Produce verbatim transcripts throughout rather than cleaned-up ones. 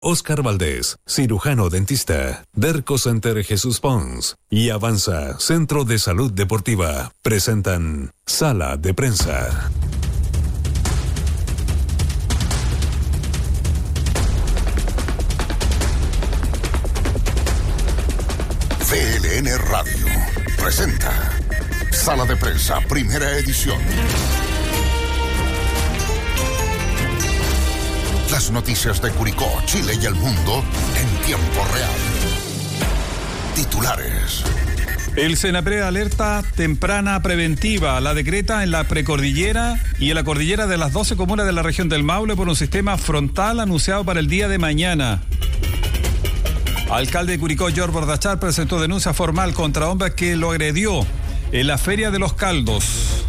Oscar Valdés, cirujano dentista, Derco Center Jesús Pons y Avanza, Centro de Salud Deportiva, presentan Sala de Prensa. V L N Radio presenta Sala de Prensa, primera edición. Las noticias de Curicó, Chile y el mundo en tiempo real. Titulares. El Senapred alerta temprana preventiva. La decreta en la precordillera y en la cordillera de las doce comunas de la región del Maule por un sistema frontal anunciado para el día de mañana. Alcalde de Curicó, George Bordachar, presentó denuncia formal contra hombre que lo agredió en la Feria de los Caldos.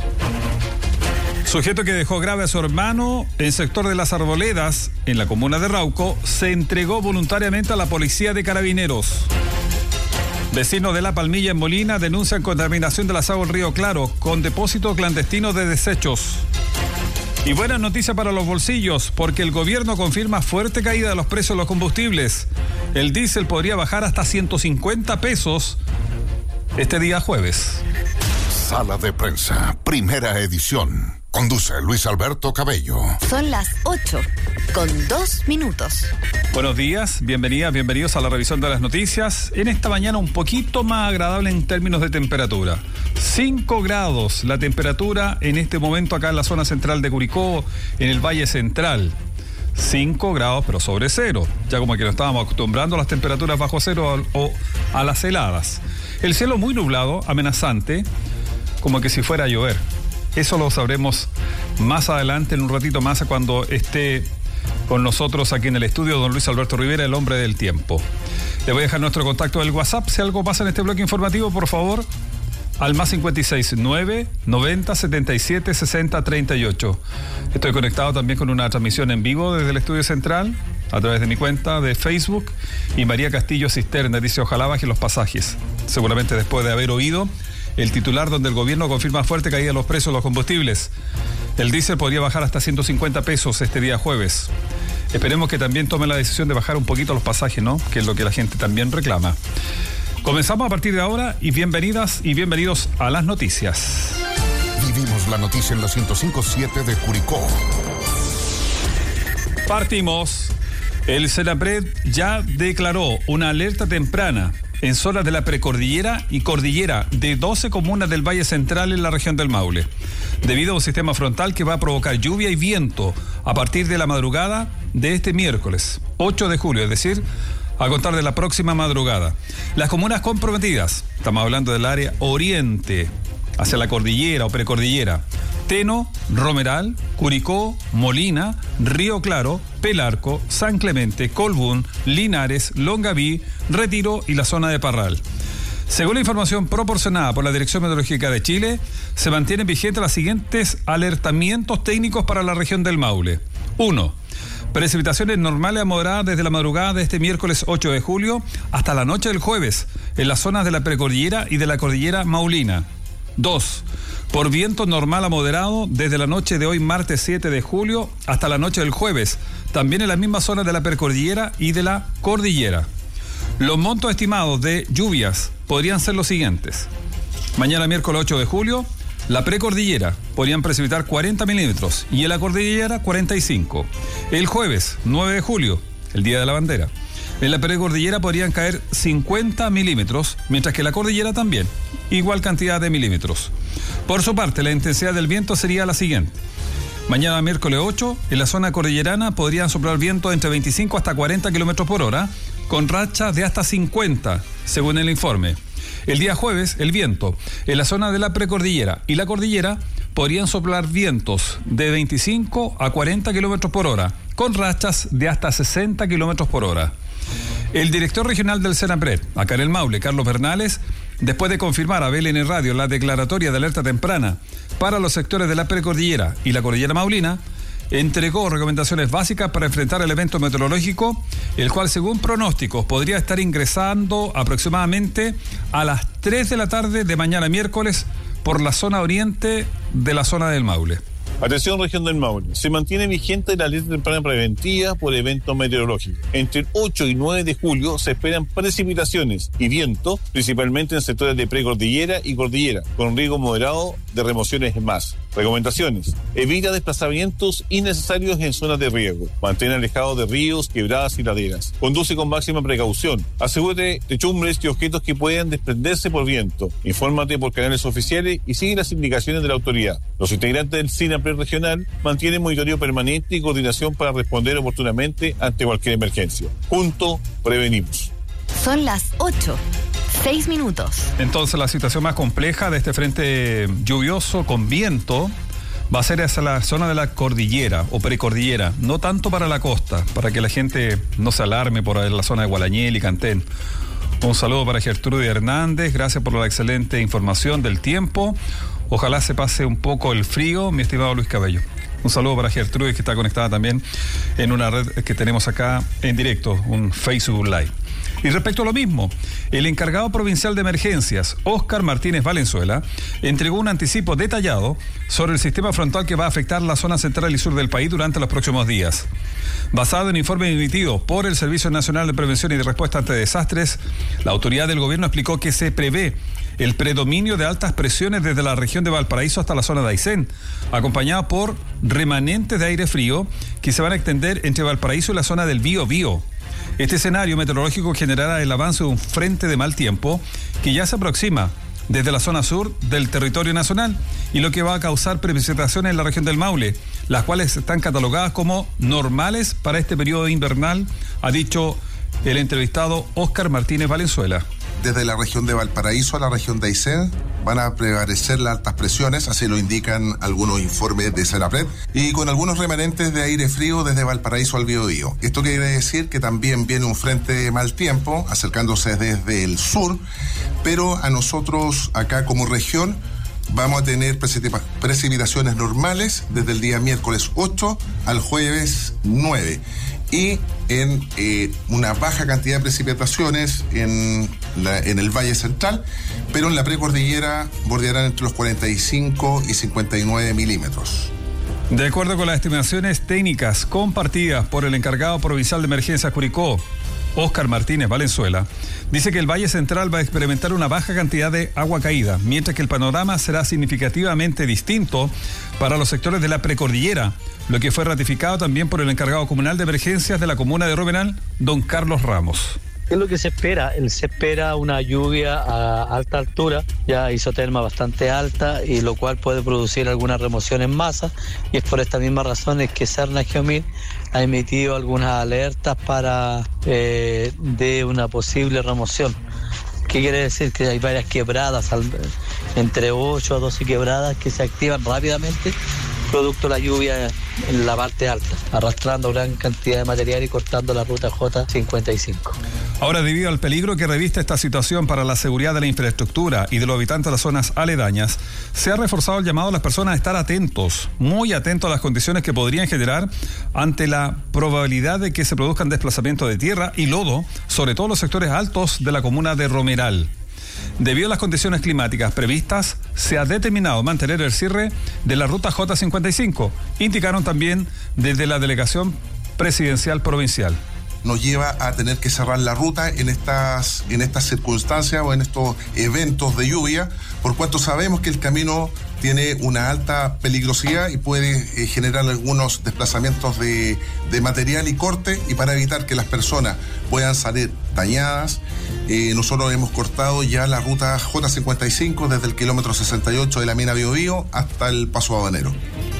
Sujeto que dejó grave a su hermano en sector de Las Arboledas, en la comuna de Rauco, se entregó voluntariamente a la policía de Carabineros. Vecinos de La Palmilla en Molina denuncian contaminación de las aguas del río Claro con depósitos clandestinos de desechos. Y buenas noticias para los bolsillos, porque el gobierno confirma fuerte caída de los precios de los combustibles. El diésel podría bajar hasta ciento cincuenta pesos este día jueves. Sala de Prensa, primera edición. Conduce Luis Alberto Cabello. Son las ocho, con dos minutos. Buenos días, bienvenidas, bienvenidos a la revisión de las noticias. En esta mañana un poquito más agradable en términos de temperatura. cinco grados la temperatura en este momento acá en la zona central de Curicó, en el Valle Central. cinco grados, pero sobre cero. Ya como que nos estábamos acostumbrando a las temperaturas bajo cero o a las heladas. El cielo muy nublado, amenazante, como que si fuera a llover. Eso lo sabremos más adelante, en un ratito más, cuando esté con nosotros aquí en el estudio don Luis Alberto Rivera, el hombre del tiempo. Le voy a dejar nuestro contacto del WhatsApp. Si algo pasa en este bloque informativo, por favor, al más cincuenta y seis, nueve, noventa, setenta y siete, sesenta, treinta y ocho. Estoy conectado también con una transmisión en vivo desde el estudio central, a través de mi cuenta de Facebook. Y María Castillo Cisterna dice: ojalá bajen los pasajes. Seguramente después de haber oído el titular donde el gobierno confirma fuerte caída de los precios de los combustibles. El diésel podría bajar hasta ciento cincuenta pesos este día jueves. Esperemos que también tome la decisión de bajar un poquito los pasajes, ¿no? Que es lo que la gente también reclama. Comenzamos a partir de ahora y bienvenidas y bienvenidos a las noticias. Vivimos la noticia en la ciento cinco punto siete de Curicó. Partimos. El Senapred ya declaró una alerta temprana en zonas de la precordillera y cordillera de doce comunas del Valle Central en la región del Maule, debido a un sistema frontal que va a provocar lluvia y viento a partir de la madrugada de este miércoles, ocho de julio, es decir, a contar de la próxima madrugada. Las comunas comprometidas, estamos hablando del área oriente, hacia la cordillera o precordillera: Teno, Romeral, Curicó, Molina, Río Claro, Pelarco, San Clemente, Colbún, Linares, Longaví, Retiro y la zona de Parral. Según la información proporcionada por la Dirección Meteorológica de Chile, se mantienen vigentes los siguientes alertamientos técnicos para la región del Maule. uno. Precipitaciones normales a moderadas desde la madrugada de este miércoles ocho de julio hasta la noche del jueves en las zonas de la precordillera y de la cordillera maulina. dos. Por viento normal a moderado desde la noche de hoy martes siete de julio hasta la noche del jueves, también en las mismas zonas de la precordillera y de la cordillera. Los montos estimados de lluvias podrían ser los siguientes. Mañana miércoles ocho de julio, la precordillera podrían precipitar cuarenta milímetros y en la cordillera cuarenta y cinco. El jueves nueve de julio, el día de la bandera, en la precordillera podrían caer cincuenta milímetros, mientras que la cordillera también, igual cantidad de milímetros. Por su parte, la intensidad del viento sería la siguiente. Mañana miércoles ocho, en la zona cordillerana podrían soplar vientos entre veinticinco hasta cuarenta kilómetros por hora, con rachas de hasta cincuenta, según el informe. El día jueves, el viento en la zona de la precordillera y la cordillera podrían soplar vientos de veinticinco a cuarenta kilómetros por hora, con rachas de hasta sesenta kilómetros por hora. El director regional del Senapred, acá en el Maule, Carlos Bernales, después de confirmar a V L N Radio la declaratoria de alerta temprana para los sectores de la precordillera y la cordillera maulina, entregó recomendaciones básicas para enfrentar el evento meteorológico, el cual, según pronósticos, podría estar ingresando aproximadamente a las tres de la tarde de mañana miércoles por la zona oriente de la zona del Maule. Atención, región del Maule. Se mantiene vigente la alerta temprana preventiva por eventos meteorológicos. Entre el ocho y nueve de julio se esperan precipitaciones y viento, principalmente en sectores de precordillera y cordillera, con riesgo moderado de remociones más. Recomendaciones: evita desplazamientos innecesarios en zonas de riesgo. Mantén alejado de ríos, quebradas y laderas. Conduce con máxima precaución. Asegúrate de techumbres y objetos que puedan desprenderse por viento. Infórmate por canales oficiales y sigue las indicaciones de la autoridad. Los integrantes del SINAPRED regional mantienen monitoreo permanente y coordinación para responder oportunamente ante cualquier emergencia. Juntos prevenimos. Son las ocho. Seis minutos. Entonces, la situación más compleja de este frente lluvioso con viento va a ser hacia la zona de la cordillera o precordillera, no tanto para la costa, para que la gente no se alarme por la zona de Gualañel y Cantén. Un saludo para Gertrude Hernández, gracias por la excelente información del tiempo. Ojalá se pase un poco el frío, mi estimado Luis Cabello. Un saludo para Gertrude, que está conectada también en una red que tenemos acá en directo, un Facebook Live. Y respecto a lo mismo, el encargado provincial de emergencias, Óscar Martínez Valenzuela, entregó un anticipo detallado sobre el sistema frontal que va a afectar la zona central y sur del país durante los próximos días. Basado en informes emitidos por el Servicio Nacional de Prevención y de Respuesta ante Desastres, la autoridad del gobierno explicó que se prevé el predominio de altas presiones desde la región de Valparaíso hasta la zona de Aysén, acompañada por remanentes de aire frío que se van a extender entre Valparaíso y la zona del Bío Bío. Este escenario meteorológico generará el avance de un frente de mal tiempo que ya se aproxima desde la zona sur del territorio nacional y lo que va a causar precipitaciones en la región del Maule, las cuales están catalogadas como normales para este periodo invernal, ha dicho el entrevistado Óscar Martínez Valenzuela. Desde la región de Valparaíso a la región de Aysén van a prevalecer las altas presiones, así lo indican algunos informes de SENAPRED, y con algunos remanentes de aire frío desde Valparaíso al Biobío. Esto quiere decir que también viene un frente de mal tiempo acercándose desde el sur, pero a nosotros acá como región vamos a tener precipitaciones normales desde el día miércoles ocho al jueves nueve. Y en eh, una baja cantidad de precipitaciones en, la, en el Valle Central, pero en la precordillera bordearán entre los cuarenta y cinco y cincuenta y nueve milímetros. De acuerdo con las estimaciones técnicas compartidas por el encargado provincial de emergencias Curicó, Óscar Martínez Valenzuela, dice que el Valle Central va a experimentar una baja cantidad de agua caída, mientras que el panorama será significativamente distinto para los sectores de la precordillera, lo que fue ratificado también por el encargado comunal de emergencias de la comuna de Romeral, don Carlos Ramos. ¿Qué es lo que se espera? Se espera una lluvia a alta altura, ya isoterma bastante alta, y lo cual puede producir alguna remoción en masa, y es por esta misma razón es que Serna Geomil ha emitido algunas alertas para eh, de una posible remoción. ¿Qué quiere decir? Que hay varias quebradas, entre ocho a doce quebradas que se activan rápidamente producto de la lluvia en la parte alta, arrastrando gran cantidad de material y cortando la ruta J cincuenta y cinco. Ahora, debido al peligro que reviste esta situación para la seguridad de la infraestructura y de los habitantes de las zonas aledañas, se ha reforzado el llamado a las personas a estar atentos, muy atentos a las condiciones que podrían generar ante la probabilidad de que se produzcan desplazamientos de tierra y lodo, sobre todo en los sectores altos de la comuna de Romeral. Debido a las condiciones climáticas previstas, se ha determinado mantener el cierre de la ruta J cincuenta y cinco, indicaron también desde la delegación presidencial provincial. Nos lleva a tener que cerrar la ruta en estas, en estas circunstancias o en estos eventos de lluvia, por cuanto sabemos que el camino tiene una alta peligrosidad y puede eh, generar algunos desplazamientos de, de material y corte, y para evitar que las personas puedan salir dañadas, eh, nosotros hemos cortado ya la ruta J cincuenta y cinco desde el kilómetro sesenta y ocho de la mina Biobío hasta el Paso Habanero.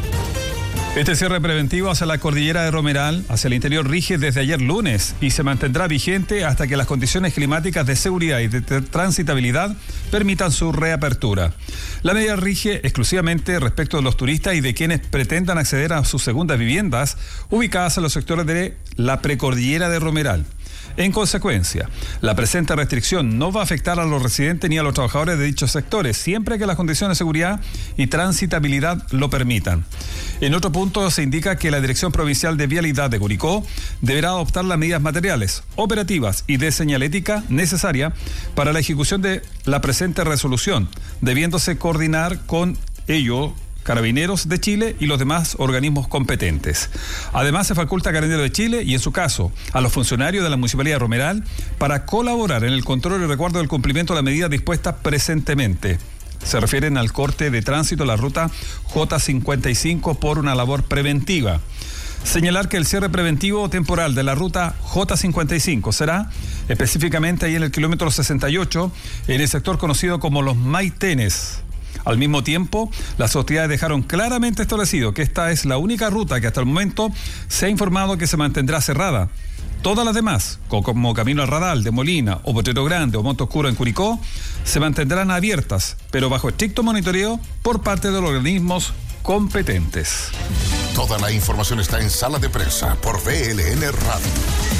Este cierre preventivo hacia la cordillera de Romeral, hacia el interior, rige desde ayer lunes y se mantendrá vigente hasta que las condiciones climáticas de seguridad y de transitabilidad permitan su reapertura. La medida rige exclusivamente respecto de los turistas y de quienes pretendan acceder a sus segundas viviendas ubicadas en los sectores de la precordillera de Romeral. En consecuencia, la presente restricción no va a afectar a los residentes ni a los trabajadores de dichos sectores, siempre que las condiciones de seguridad y transitabilidad lo permitan. En otro punto, se indica que la Dirección Provincial de Vialidad de Curicó deberá adoptar las medidas materiales, operativas y de señalética necesaria para la ejecución de la presente resolución, debiéndose coordinar con ello Carabineros de Chile y los demás organismos competentes. Además, se faculta a Carabineros de Chile y, en su caso, a los funcionarios de la Municipalidad de Romeral para colaborar en el control y resguardo del cumplimiento de las medidas dispuestas presentemente. Se refieren al corte de tránsito de la ruta J cincuenta y cinco por una labor preventiva. Señalar que el cierre preventivo temporal de la ruta J cincuenta y cinco será específicamente ahí en el kilómetro sesenta y ocho, en el sector conocido como Los Maitenes. Al mismo tiempo, las autoridades dejaron claramente establecido que esta es la única ruta que hasta el momento se ha informado que se mantendrá cerrada. Todas las demás, como Camino al Radal de Molina o Potrero Grande o Monte Oscuro en Curicó, se mantendrán abiertas, pero bajo estricto monitoreo por parte de los organismos competentes. Toda la información está en Sala de Prensa por V L N Radio.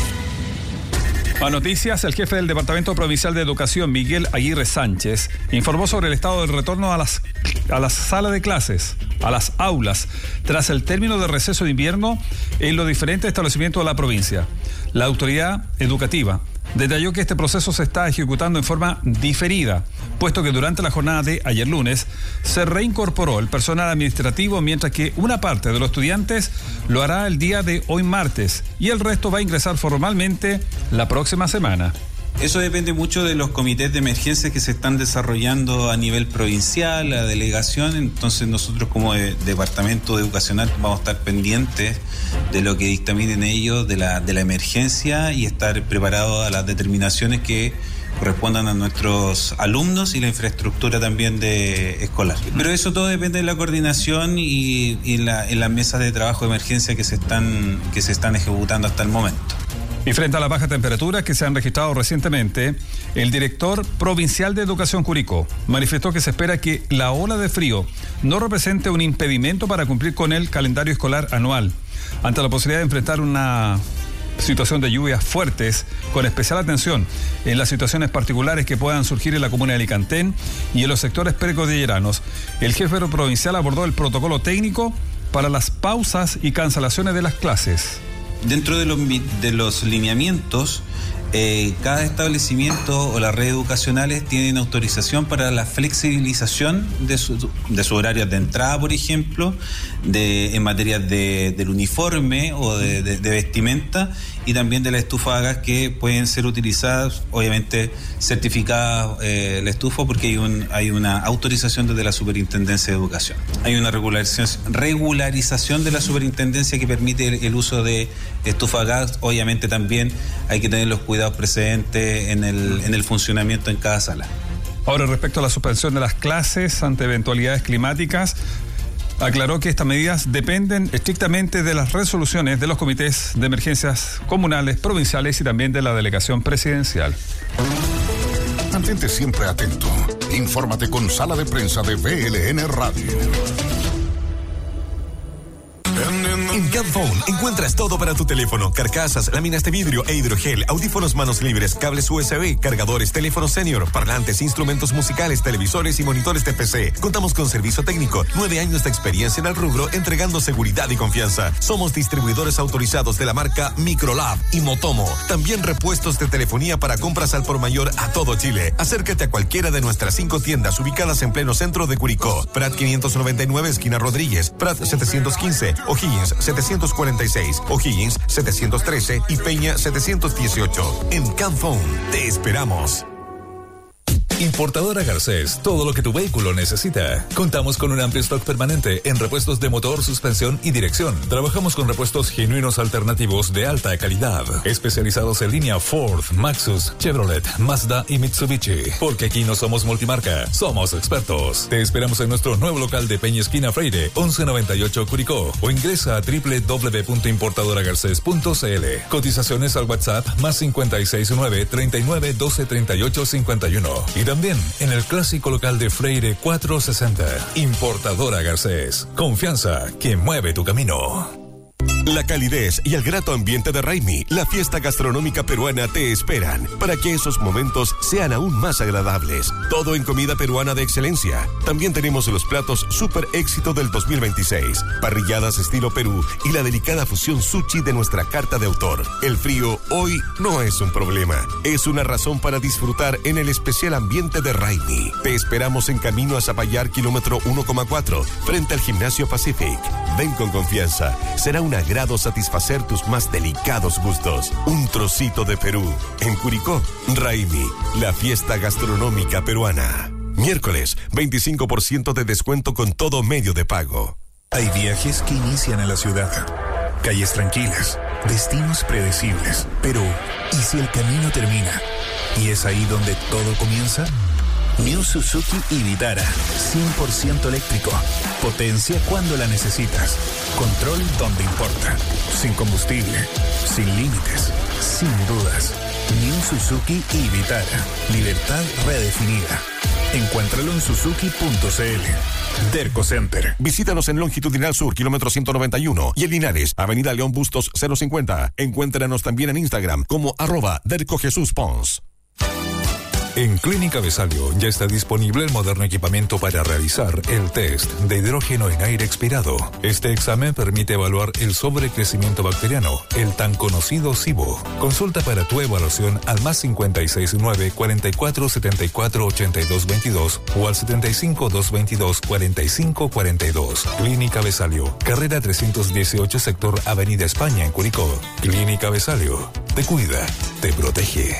A noticias, el jefe del Departamento Provincial de Educación, Miguel Aguirre Sánchez, informó sobre el estado del retorno a las, a las salas de clases, a las aulas, tras el término del receso de invierno en los diferentes establecimientos de la provincia. La autoridad educativa detalló que este proceso se está ejecutando en forma diferida, puesto que durante la jornada de ayer lunes se reincorporó el personal administrativo, mientras que una parte de los estudiantes lo hará el día de hoy martes y el resto va a ingresar formalmente la próxima semana. Eso depende mucho de los comités de emergencia que se están desarrollando a nivel provincial, la delegación. Entonces nosotros como de, departamento educacional vamos a estar pendientes de lo que dictaminen ellos de la, de la emergencia y estar preparados a las determinaciones que correspondan a nuestros alumnos y la infraestructura también de escolar. Pero eso todo depende de la coordinación y, y la, en las mesas de trabajo de emergencia que se están, que se están ejecutando hasta el momento. Y frente a las bajas temperaturas que se han registrado recientemente, el director provincial de Educación Curicó manifestó que se espera que la ola de frío no represente un impedimento para cumplir con el calendario escolar anual. Ante la posibilidad de enfrentar una situación de lluvias fuertes, con especial atención en las situaciones particulares que puedan surgir en la comuna de Alicantén y en los sectores precordilleranos, el jefe provincial abordó el protocolo técnico para las pausas y cancelaciones de las clases. Dentro de los, de los lineamientos, eh, cada establecimiento o las redes educacionales tienen autorización para la flexibilización de, su, de sus horarios de entrada, por ejemplo, de, en materia de, del uniforme o de, de, de vestimenta, y también de la estufa a gas que pueden ser utilizadas, obviamente certificadas eh, la estufa, porque hay, un, hay una autorización desde la Superintendencia de Educación. Hay una regularización, regularización de la Superintendencia que permite el, el uso de estufa a gas. Obviamente también hay que tener los cuidados precedentes en el, en el funcionamiento en cada sala. Ahora, respecto a la suspensión de las clases ante eventualidades climáticas, aclaró que estas medidas dependen estrictamente de las resoluciones de los comités de emergencias comunales, provinciales y también de la delegación presidencial. Mantente siempre atento. Infórmate con Sala de Prensa de V L N Radio. En Camphone encuentras todo para tu teléfono: carcasas, láminas de vidrio e hidrogel, audífonos manos libres, cables U S B, cargadores, teléfonos senior, parlantes, instrumentos musicales, televisores y monitores de P C. Contamos con servicio técnico, nueve años de experiencia en el rubro, entregando seguridad y confianza. Somos distribuidores autorizados de la marca Microlab y Motomo. También repuestos de telefonía para compras al por mayor a todo Chile. Acércate a cualquiera de nuestras cinco tiendas ubicadas en pleno centro de Curicó: Prat quinientos noventa y nueve, esquina Rodríguez; Prat setecientos quince, O'Higgins setecientos cuarenta y seis, O'Higgins setecientos trece y Peña setecientos dieciocho. En Camphone te esperamos. Importadora Garcés, todo lo que tu vehículo necesita. Contamos con un amplio stock permanente en repuestos de motor, suspensión y dirección. Trabajamos con repuestos genuinos alternativos de alta calidad, especializados en línea Ford, Maxus, Chevrolet, Mazda y Mitsubishi. Porque aquí no somos multimarca, somos expertos. Te esperamos en nuestro nuevo local de Peña Esquina Freire, once noventa y ocho Curicó, o ingresa a doble u doble u doble u punto importadora garcés punto c l. Cotizaciones al WhatsApp más cincuenta y seis nueve, treinta y nueve, doce, treinta y ocho, cincuenta y uno. Y también en el clásico local de Freire cuatrocientos sesenta. Importadora Garcés. Confianza que mueve tu camino. La calidez y el grato ambiente de Raimi, la fiesta gastronómica peruana, te esperan para que esos momentos sean aún más agradables. Todo en comida peruana de excelencia. También tenemos los platos super éxito del dos mil veintiséis, parrilladas estilo Perú y la delicada fusión sushi de nuestra carta de autor. El frío hoy no es un problema, es una razón para disfrutar en el especial ambiente de Raimi. Te esperamos en camino a Zapallar, kilómetro uno coma cuatro, frente al Gimnasio Pacific. Ven con confianza, será un agrado satisfacer tus más delicados gustos. Un trocito de Perú, en Curicó. Raimi, la fiesta gastronómica peruana. Miércoles, veinticinco por ciento de descuento con todo medio de pago. Hay viajes que inician en la ciudad, calles tranquilas, destinos predecibles. Pero, ¿y si el camino termina? ¿Y es ahí donde todo comienza? New Suzuki y Vitara, cien por ciento eléctrico. Potencia cuando la necesitas. Control donde importa. Sin combustible, sin límites, sin dudas. New Suzuki y Vitara. Libertad redefinida. Encuéntralo en suzuki punto c l. Derco Center. Visítanos en Longitudinal Sur, kilómetro ciento noventa y uno, y en Linares, Avenida León Bustos cero cincuenta. Encuéntranos también en Instagram como arroba Derco Jesús Pons. En Clínica Besalio ya está disponible el moderno equipamiento para realizar el test de hidrógeno en aire expirado. Este examen permite evaluar el sobrecrecimiento bacteriano, el tan conocido SIBO. Consulta para tu evaluación al más cincuenta y seis nueve, cuarenta y cuatro, setenta y cuatro, ochenta y dos veintidós o al setenta y cinco, doscientos veintidós, cuarenta y cinco cuarenta y dos. Clínica Besalio, carrera trescientos dieciocho, sector Avenida España en Curicó. Clínica Besalio, te cuida, te protege.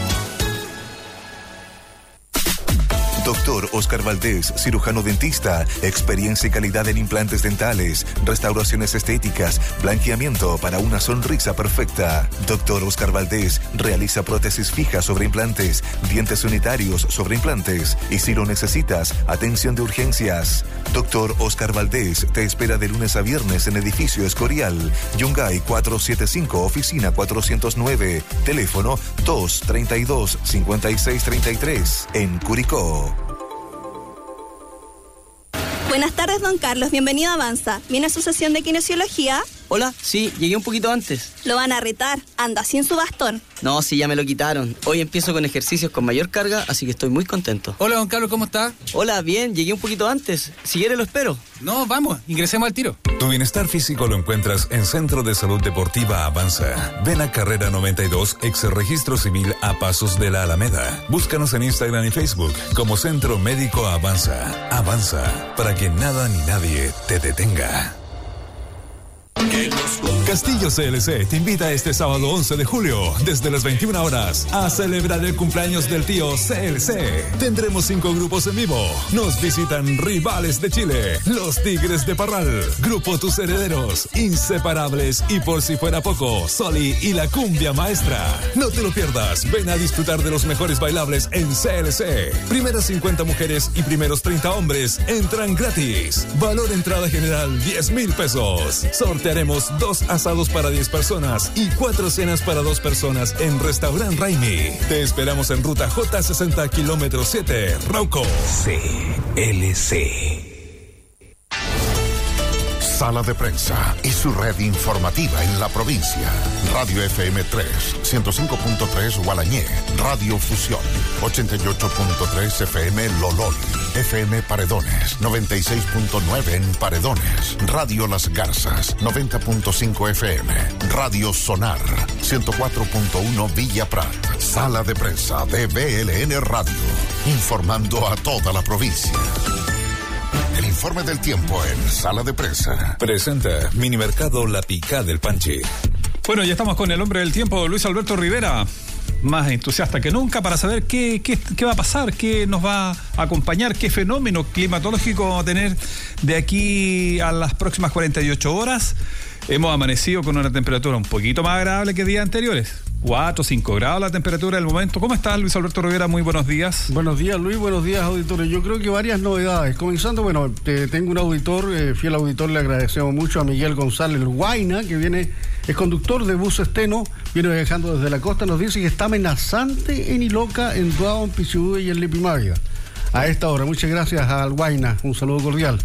Doctor Oscar Valdés, cirujano dentista, experiencia y calidad en implantes dentales, restauraciones estéticas, blanqueamiento para una sonrisa perfecta. Doctor Oscar Valdés realiza prótesis fijas sobre implantes, dientes unitarios sobre implantes y si lo necesitas, atención de urgencias. Doctor Oscar Valdés te espera de lunes a viernes en edificio Escorial, Yungay cuatrocientos setenta y cinco, oficina cuatrocientos nueve, teléfono dos treinta y dos, cincuenta y seis treinta y tres, en Curicó. Buenas tardes, don Carlos. Bienvenido a Avanza. ¿Viene a su sesión de kinesiología? Hola, sí, llegué un poquito antes. Lo van a retar. Anda sin su bastón. No, sí, ya me lo quitaron. Hoy empiezo con ejercicios con mayor carga, así que estoy muy contento. Hola, don Carlos, ¿cómo está? Hola, bien, llegué un poquito antes. Si quiere lo espero. No, vamos, ingresemos al tiro. Tu bienestar físico lo encuentras en Centro de Salud Deportiva Avanza. Ven a Carrera noventa y dos, ex Registro Civil a Pasos de la Alameda. Búscanos en Instagram y Facebook como Centro Médico Avanza. Avanza, para que nada ni nadie te detenga. Castillo C L C te invita este sábado once de julio, desde las veintiuna horas, a celebrar el cumpleaños del tío C L C. Tendremos cinco grupos en vivo. Nos visitan Rivales de Chile, Los Tigres de Parral, Grupo Tus Herederos, Inseparables y por si fuera poco, Soli y la Cumbia Maestra. No te lo pierdas, ven a disfrutar de los mejores bailables en C L C. Primeras cincuenta mujeres y primeros treinta hombres entran gratis. Valor entrada general diez mil pesos. Sortearemos dos asados para diez personas y cuatro cenas para dos personas en Restaurant Raimi. Te esperamos en ruta J sesenta, kilómetro siete, Rauco. C L C. Sala de Prensa y su red informativa en la provincia. Radio F M tres, ciento cinco punto tres Gualañé. Radio Fusión, ochenta y ocho punto tres F M Lololi. F M Paredones, noventa y seis punto nueve en Paredones. Radio Las Garzas, noventa punto cinco F M. Radio Sonar, ciento cuatro punto uno Villa Prat. Sala de Prensa de B L N Radio, informando a toda la provincia. El informe del tiempo en Sala de Prensa. Presenta Minimercado La Picá del Panchi. Bueno, ya estamos con el hombre del tiempo, Luis Alberto Rivera. Más entusiasta que nunca para saber qué, qué, qué va a pasar, qué nos va a acompañar, qué fenómeno climatológico vamos a tener de aquí a las próximas cuarenta y ocho horas. Hemos amanecido con una temperatura un poquito más agradable que días anteriores. cuatro o cinco grados la temperatura del momento. ¿Cómo estás, Luis Alberto Rivera? Muy buenos días. Buenos días, Luis. Buenos días, auditores. Yo creo que varias novedades. Comenzando, bueno, te, tengo un auditor, eh, fiel auditor, le agradecemos mucho a Miguel González Guaina, que viene, es conductor de bus Esteno, viene viajando desde la costa, nos dice que está amenazante en Iloca, en Duao, en Pichihue y en Lipimávida. A esta hora, muchas gracias al Guaina, un saludo cordial.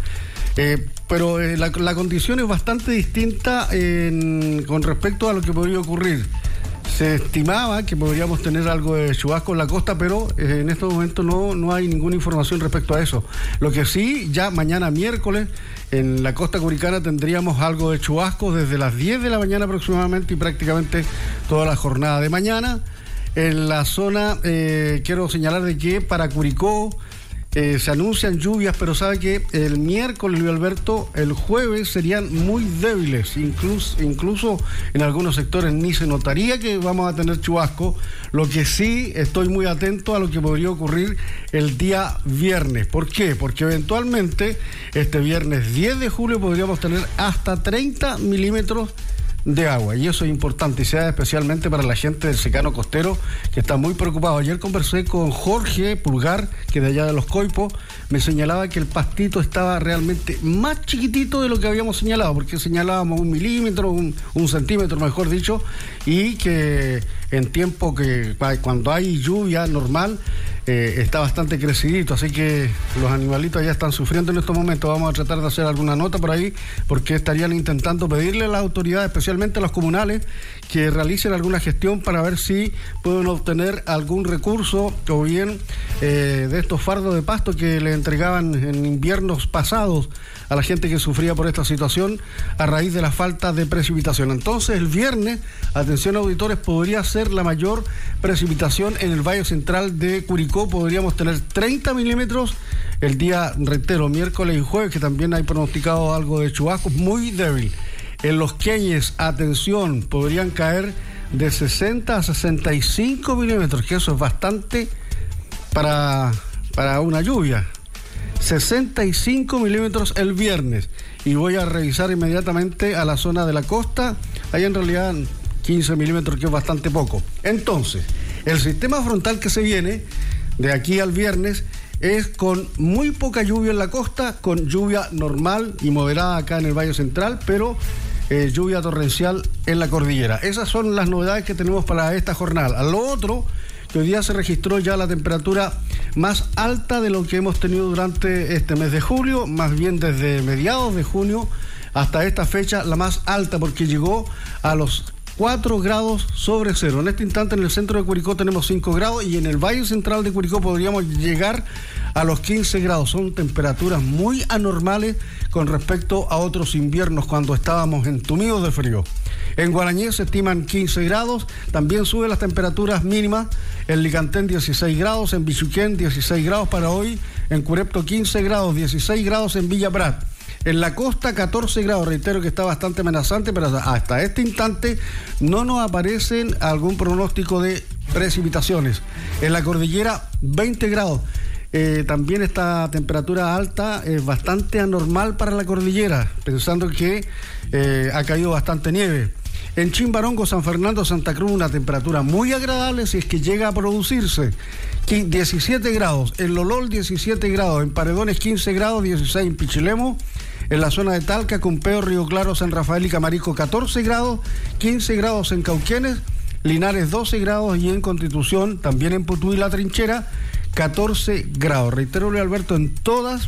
Eh, pero eh, la, la condición es bastante distinta en, con respecto a lo que podría ocurrir. Se estimaba que podríamos tener algo de chubasco en la costa, pero eh, en estos momentos no, no hay ninguna información respecto a eso. Lo que sí, ya mañana miércoles, en la costa curicana tendríamos algo de chubasco desde las diez de la mañana aproximadamente y prácticamente toda la jornada de mañana. En la zona, eh, quiero señalar de que para Curicó eh, se anuncian lluvias, pero sabe que el miércoles, Luis Alberto, el jueves serían muy débiles, incluso, incluso en algunos sectores ni se notaría que vamos a tener chubasco. Lo que sí estoy muy atento a lo que podría ocurrir el día viernes. ¿Por qué? Porque eventualmente este viernes diez de julio podríamos tener hasta treinta milímetros de agua, y eso es importante, y sea especialmente para la gente del secano costero que está muy preocupado. Ayer conversé con Jorge Pulgar, que de allá de Los Coipos, me señalaba que el pastito estaba realmente más chiquitito de lo que habíamos señalado, porque señalábamos un milímetro, un, un centímetro mejor dicho, y que en tiempo que cuando hay lluvia normal eh, está bastante crecidito, así que los animalitos ya están sufriendo en estos momentos. Vamos a tratar de hacer alguna nota por ahí, porque estarían intentando pedirle a las autoridades, especialmente a los comunales, que realicen alguna gestión para ver si pueden obtener algún recurso, o bien eh, de estos fardos de pasto que le entregaban en inviernos pasados a la gente que sufría por esta situación a raíz de la falta de precipitación. Entonces el viernes, atención auditores, podría ser la mayor precipitación en el Valle Central de Curicó. Podríamos tener treinta milímetros el día, reitero, miércoles y jueves, que también hay pronosticado algo de chubasco muy débil. En Los Queñes, atención, podrían caer de sesenta a sesenta y cinco milímetros, que eso es bastante para, para una lluvia. sesenta y cinco milímetros el viernes. Y voy a revisar inmediatamente a la zona de la costa. Hay en realidad quince milímetros, que es bastante poco. Entonces, el sistema frontal que se viene de aquí al viernes es con muy poca lluvia en la costa, con lluvia normal y moderada acá en el Valle Central, pero eh, lluvia torrencial en la cordillera. Esas son las novedades que tenemos para esta jornada. A lo otro, que hoy día se registró ya la temperatura más alta de lo que hemos tenido durante este mes de julio, más bien desde mediados de junio hasta esta fecha, la más alta, porque llegó a los cuatro grados sobre cero. En este instante en el centro de Curicó tenemos cinco grados, y en el Valle Central de Curicó podríamos llegar a los quince grados. Son temperaturas muy anormales con respecto a otros inviernos cuando estábamos entumidos de frío. En Guarañé se estiman quince grados, también suben las temperaturas mínimas. En Licantén dieciséis grados, en Bichuquén dieciséis grados para hoy, en Curepto quince grados, dieciséis grados en Villa Prat. En la costa catorce grados, reitero que está bastante amenazante, pero hasta este instante no nos aparecen algún pronóstico de precipitaciones. En la cordillera veinte grados. Eh, también esta temperatura alta es bastante anormal para la cordillera, pensando que eh, ha caído bastante nieve. En Chimbarongo, San Fernando, Santa Cruz, una temperatura muy agradable si es que llega a producirse. diecisiete grados, en Lolol diecisiete grados, en Paredones quince grados, dieciséis en Pichilemu, en la zona de Talca, Cumpeo, Río Claro, San Rafael y Camarico catorce grados, quince grados en Cauquenes, Linares doce grados, y en Constitución, también en Putú y La Trinchera, catorce grados. Reitero, Luis Alberto, en todas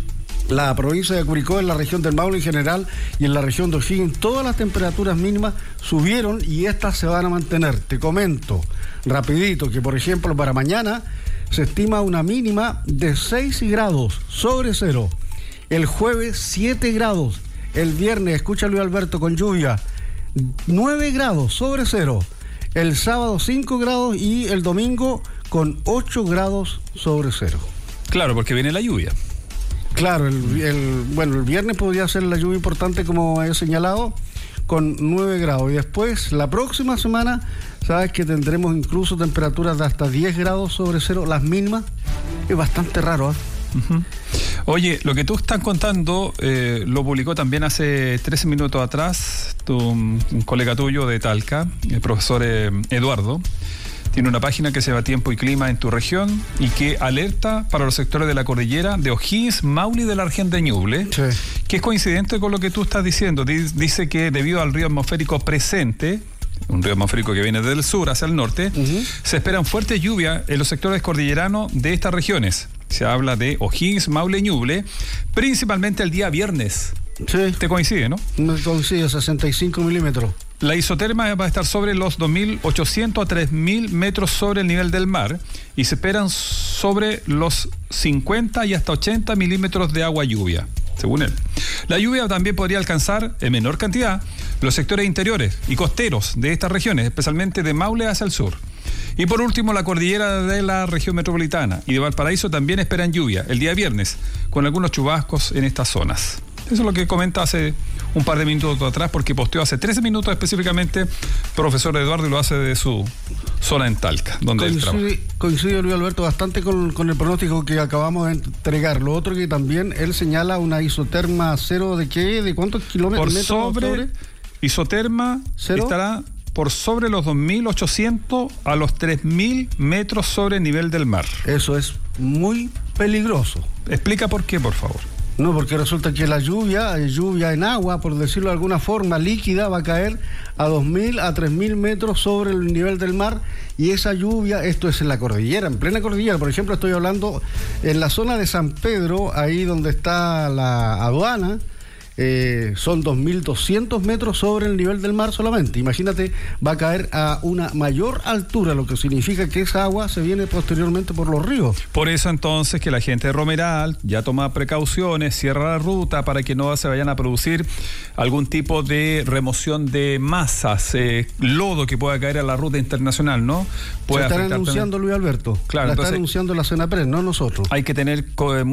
la provincia de Curicó, en la región del Maule en general y en la región de O'Higgins, todas las temperaturas mínimas subieron y estas se van a mantener. Te comento rapidito que, por ejemplo, para mañana se estima una mínima de seis grados sobre cero. El jueves siete grados. El viernes, escucha Luis Alberto, con lluvia, nueve grados sobre cero. El sábado cinco grados y el domingo con ocho grados sobre cero. Claro, porque viene la lluvia. Claro, el, el, bueno, el viernes podría ser la lluvia importante, como he señalado, con nueve grados. Y después, la próxima semana, sabes que tendremos incluso temperaturas de hasta diez grados sobre cero, las mínimas. Es bastante raro, ¿eh? Uh-huh. Oye, lo que tú estás contando eh, lo publicó también hace trece minutos atrás tu, un colega tuyo de Talca, el profesor eh, Eduardo. Tiene una página que se llama Tiempo y Clima en tu región y que alerta para los sectores de la cordillera de O'Higgins, Maule y de la región de Ñuble, sí, que es coincidente con lo que tú estás diciendo. Dice que debido al río atmosférico presente, un río atmosférico que viene del sur hacia el norte, uh-huh, se esperan fuertes lluvias en los sectores cordilleranos de estas regiones. se habla de O'Higgins, Maule, Ñuble, principalmente el día viernes. Sí. ¿Te coincide, no? Me coincide, sesenta y cinco milímetros. La isoterma va a estar sobre los dos mil ochocientos a tres mil metros sobre el nivel del mar y se esperan sobre los cincuenta y hasta ochenta milímetros de agua lluvia, según él. La lluvia también podría alcanzar, en menor cantidad, los sectores interiores y costeros de estas regiones, especialmente de Maule hacia el sur. Y por último, la cordillera de la región metropolitana y de Valparaíso también esperan lluvia el día viernes, con algunos chubascos en estas zonas. Eso es lo que comenta hace un par de minutos atrás, porque posteó hace trece minutos específicamente profesor Eduardo, y lo hace de su zona en Talca, donde él trabaja. Coincide, Luis Alberto, bastante con, con el pronóstico que acabamos de entregar. Lo otro que también él señala una isoterma cero de qué, de cuántos kilómetros. Por sobre, sobre isoterma ¿Cero? Estará por sobre los dos mil ochocientos a los tres mil metros sobre el nivel del mar. Eso es muy peligroso. Explica por qué, por favor. No, porque resulta que la lluvia, lluvia en agua, por decirlo de alguna forma, líquida, va a caer a dos mil a tres mil metros sobre el nivel del mar, y esa lluvia, esto es en la cordillera, en plena cordillera. Por ejemplo, estoy hablando en la zona de San Pedro, ahí donde está la aduana. Eh, son dos mil doscientos metros sobre el nivel del mar solamente. Imagínate, va a caer a una mayor altura, lo que significa que esa agua se viene posteriormente por los ríos. Por eso entonces que la gente de Romeral ya toma precauciones, cierra la ruta para que no se vayan a producir algún tipo de remoción de masas, eh, lodo que pueda caer a la ruta internacional, ¿no? Puede se está anunciando también. Luis Alberto. Claro, la entonces, está anunciando la Senapred, no nosotros. Hay que tener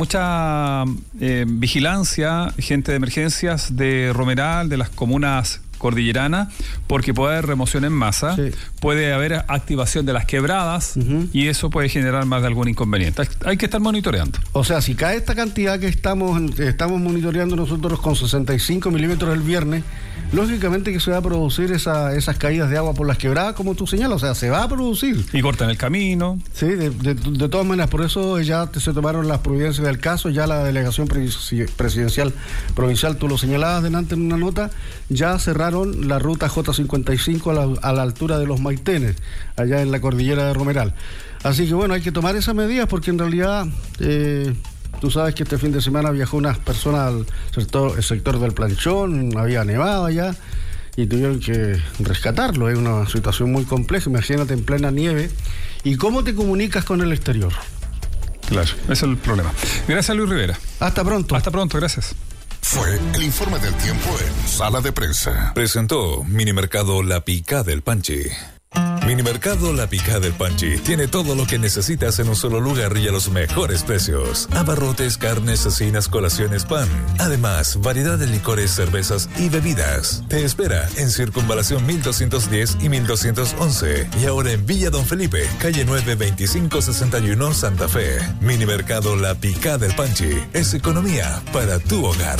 mucha eh, vigilancia, gente de emergencia de Romeral, de las comunas cordilleranas, porque puede haber remoción en masa, sí. Puede haber activación de las quebradas, uh-huh. Y eso puede generar más de algún inconveniente. Hay que estar monitoreando. O sea, si cae esta cantidad que estamos, estamos monitoreando nosotros con sesenta y cinco milímetros el viernes, lógicamente que se va a producir esa, esas caídas de agua por las quebradas, como tú señalas, o sea, se va a producir. Y cortan el camino. Sí, de, de, de todas maneras, por eso ya se tomaron las providencias del caso, ya la delegación presidencial provincial, tú lo señalabas delante en una nota, ya cerraron la ruta J cincuenta y cinco a la, a la altura de los Maitenes, allá en la cordillera de Romeral. Así que bueno, hay que tomar esas medidas porque en realidad... Eh, Tú sabes que este fin de semana viajó unas personas al sector, el sector del Planchón, había nevado allá y tuvieron que rescatarlo. Es una situación muy compleja, imagínate en plena nieve. ¿Y cómo te comunicas con el exterior? Claro, ese es el problema. Gracias, Luis Rivera. Hasta pronto. Hasta pronto, gracias. Fue el informe del tiempo en Sala de Prensa. Presentó Minimercado La Picá del Panchi. Minimercado La Picá del Panchi tiene todo lo que necesitas en un solo lugar y a los mejores precios. Abarrotes, carnes, cecinas, colaciones, pan. Además, variedad de licores, cervezas y bebidas. Te espera en Circunvalación mil doscientos diez y mil doscientos once. Y ahora en Villa Don Felipe, calle nueve veinticinco sesenta y uno, Santa Fe. Minimercado La Picá del Panchi es economía para tu hogar.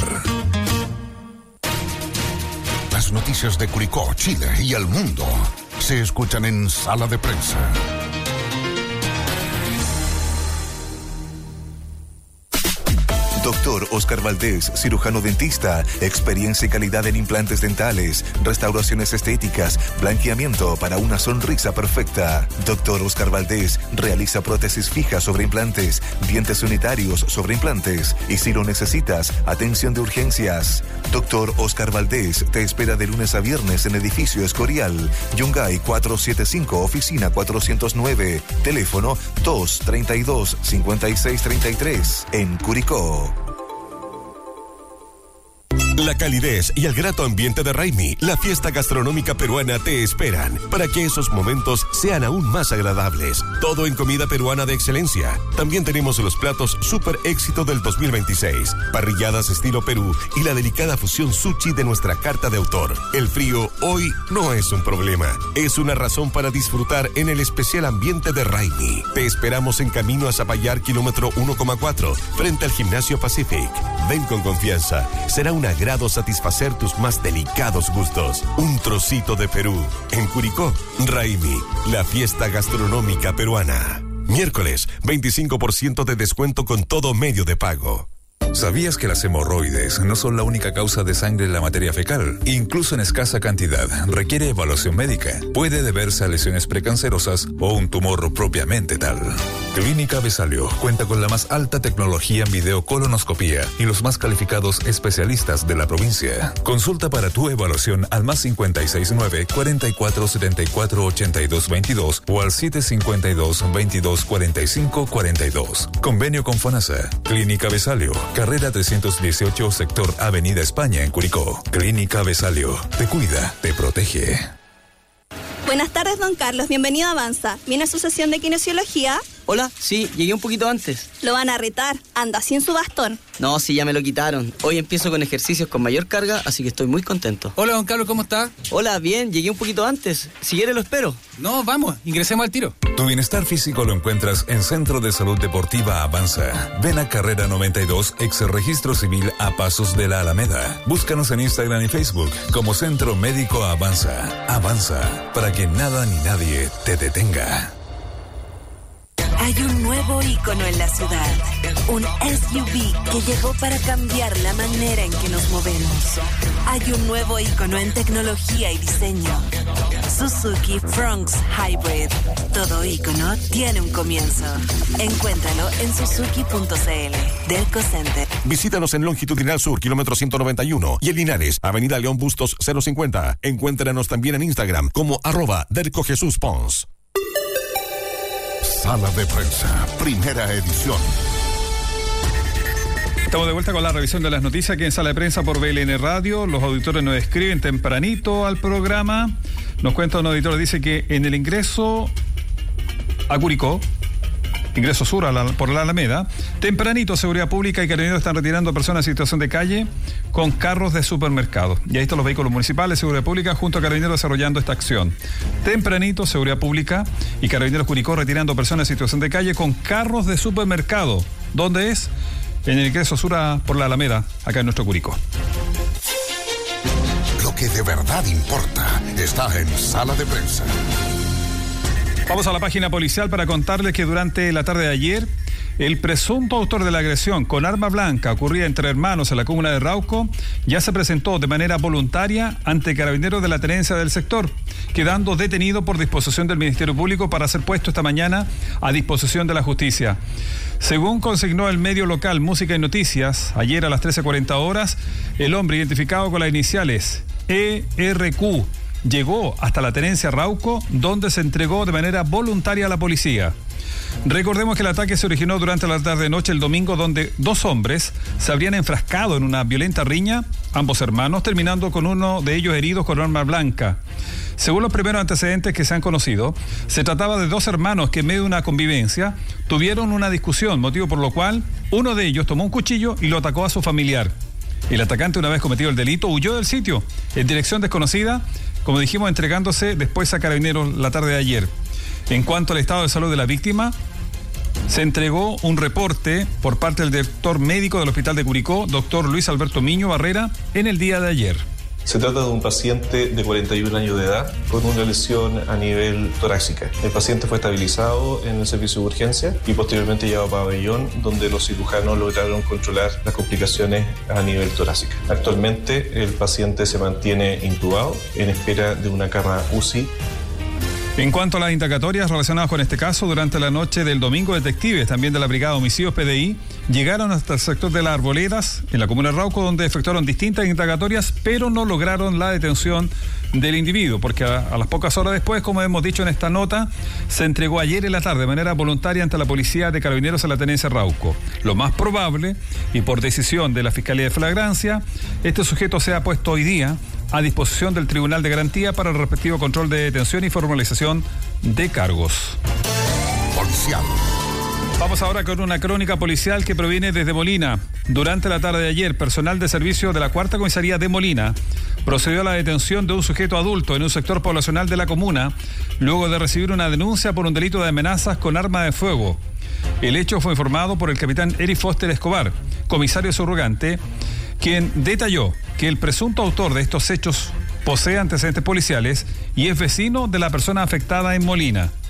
Las noticias de Curicó, Chile y el mundo se escuchan en Sala de Prensa. Doctor Oscar Valdés, cirujano dentista, experiencia y calidad en implantes dentales, restauraciones estéticas, blanqueamiento para una sonrisa perfecta. Doctor Oscar Valdés realiza prótesis fijas sobre implantes, dientes unitarios sobre implantes y si lo necesitas, atención de urgencias. Doctor Oscar Valdés te espera de lunes a viernes en edificio Escorial, Yungay cuatrocientos setenta y cinco, oficina cuatrocientos nueve, teléfono dos treinta y dos, cincuenta y seis treinta y tres, en Curicó. La calidez y el grato ambiente de Raimi, la fiesta gastronómica peruana, te esperan para que esos momentos sean aún más agradables. Todo en comida peruana de excelencia. También tenemos los platos super éxito del dos mil veintiséis, parrilladas estilo Perú y la delicada fusión sushi de nuestra carta de autor. El frío hoy no es un problema, es una razón para disfrutar en el especial ambiente de Raimi. Te esperamos en camino a Zapallar, kilómetro uno coma cuatro, frente al Gimnasio Pacific. Ven con confianza, será un agrado satisfacer tus más delicados gustos. Un trocito de Perú. En Curicó, Raimi, la fiesta gastronómica peruana. Miércoles, veinticinco por ciento de descuento con todo medio de pago. ¿Sabías que las hemorroides no son la única causa de sangre en la materia fecal? Incluso en escasa cantidad, requiere evaluación médica. Puede deberse a lesiones precancerosas o un tumor propiamente tal. Clínica Besalio cuenta con la más alta tecnología en videocolonoscopía y los más calificados especialistas de la provincia. Consulta para tu evaluación al más cincuenta y seis nueve, cuarenta y cuatro setenta y cuatro ochenta y dos veintidós o al siete cincuenta y dos, veintidós cuarenta y cinco cuarenta y dos. Convenio con FONASA. Clínica Besalio, carrera trescientos dieciocho, sector Avenida España en Curicó. Clínica Besalio, te cuida, te protege. Buenas tardes, don Carlos. Bienvenido a Avanza. ¿Viene a su sesión de kinesiología? Hola, sí, llegué un poquito antes. Lo van a retar. Anda sin su bastón. No, sí, ya me lo quitaron. Hoy empiezo con ejercicios con mayor carga, así que estoy muy contento. Hola, don Carlos, ¿cómo está? Hola, bien, llegué un poquito antes. Si quiere lo espero. No, vamos, ingresemos al tiro. Tu bienestar físico lo encuentras en Centro de Salud Deportiva Avanza. Ven a Carrera noventa y dos, ex registro civil a pasos de la Alameda. Búscanos en Instagram y Facebook como Centro Médico Avanza. Avanza, para que nada ni nadie te detenga. Hay un nuevo ícono en la ciudad, un S U V que llegó para cambiar la manera en que nos movemos. Hay un nuevo ícono en tecnología y diseño, Suzuki Fronx Hybrid. Todo ícono tiene un comienzo. Encuéntralo en suzuki punto c l. Delco Center. Visítanos en Longitudinal Sur, kilómetro ciento noventa y uno, y en Linares, Avenida León Bustos cero cincuenta. Encuéntranos también en Instagram como arroba Delco Jesús Pons. Sala de Prensa, primera edición. Estamos de vuelta con la revisión de las noticias aquí en Sala de Prensa por B L N Radio. Los auditores nos escriben tempranito al programa. Nos cuenta un auditor, dice que en el ingreso a Curicó, ingreso sur a la, por la Alameda, tempranito Seguridad Pública y Carabineros están retirando personas en situación de calle con carros de supermercado. Y ahí están los vehículos municipales, Seguridad Pública junto a Carabineros desarrollando esta acción. Tempranito Seguridad Pública y Carabineros Curicó retirando personas en situación de calle con carros de supermercado. ¿Dónde es? En el ingreso sur a, por la Alameda, acá en nuestro Curicó. Lo que de verdad importa está en Sala de Prensa. Vamos a la página policial para contarles que durante la tarde de ayer, el presunto autor de la agresión con arma blanca ocurrida entre hermanos en la comuna de Rauco ya se presentó de manera voluntaria ante Carabineros de la tenencia del sector, quedando detenido por disposición del Ministerio Público para ser puesto esta mañana a disposición de la justicia. Según consignó el medio local Música y Noticias, ayer a las trece cuarenta horas, el hombre identificado con las iniciales E R Q llegó hasta la tenencia Rauco, donde se entregó de manera voluntaria a la policía. Recordemos que el ataque se originó durante la tarde-noche el domingo, donde dos hombres se habrían enfrascado en una violenta riña, ambos hermanos, terminando con uno de ellos heridos con arma blanca. Según los primeros antecedentes que se han conocido, se trataba de dos hermanos que en medio de una convivencia tuvieron una discusión, motivo por lo cual uno de ellos tomó un cuchillo y lo atacó a su familiar. El atacante, una vez cometido el delito, huyó del sitio en dirección desconocida, como dijimos, entregándose después a Carabineros la tarde de ayer. En cuanto al estado de salud de la víctima, se entregó un reporte por parte del director médico del Hospital de Curicó, doctor Luis Alberto Miño Barrera, en el día de ayer. Se trata de un paciente de cuarenta y un años de edad con una lesión a nivel torácica. El paciente fue estabilizado en el servicio de urgencia y posteriormente llevado a pabellón, donde los cirujanos lograron controlar las complicaciones a nivel torácica. Actualmente el paciente se mantiene intubado en espera de una carga U C I. En cuanto a las indagatorias relacionadas con este caso, durante la noche del domingo, detectives también de la Brigada de Homicidios P D I llegaron hasta el sector de las Arboledas, en la comuna de Rauco, donde efectuaron distintas indagatorias, pero no lograron la detención del individuo, porque a, a las pocas horas después, como hemos dicho en esta nota, se entregó ayer en la tarde de manera voluntaria ante la policía de Carabineros en la tenencia Rauco. Lo más probable, y por decisión de la Fiscalía de Flagrancia, este sujeto sea puesto hoy día a disposición del Tribunal de Garantía para el respectivo control de detención y formalización de cargos. Policial. Vamos ahora con una crónica policial que proviene desde Molina. Durante la tarde de ayer, personal de servicio de la Cuarta Comisaría de Molina procedió a la detención de un sujeto adulto en un sector poblacional de la comuna, luego de recibir una denuncia por un delito de amenazas con arma de fuego. El hecho fue informado por el capitán Eric Foster Escobar, comisario subrogante, quien detalló que el presunto autor de estos hechos posee antecedentes policiales y es vecino de la persona afectada en Molina.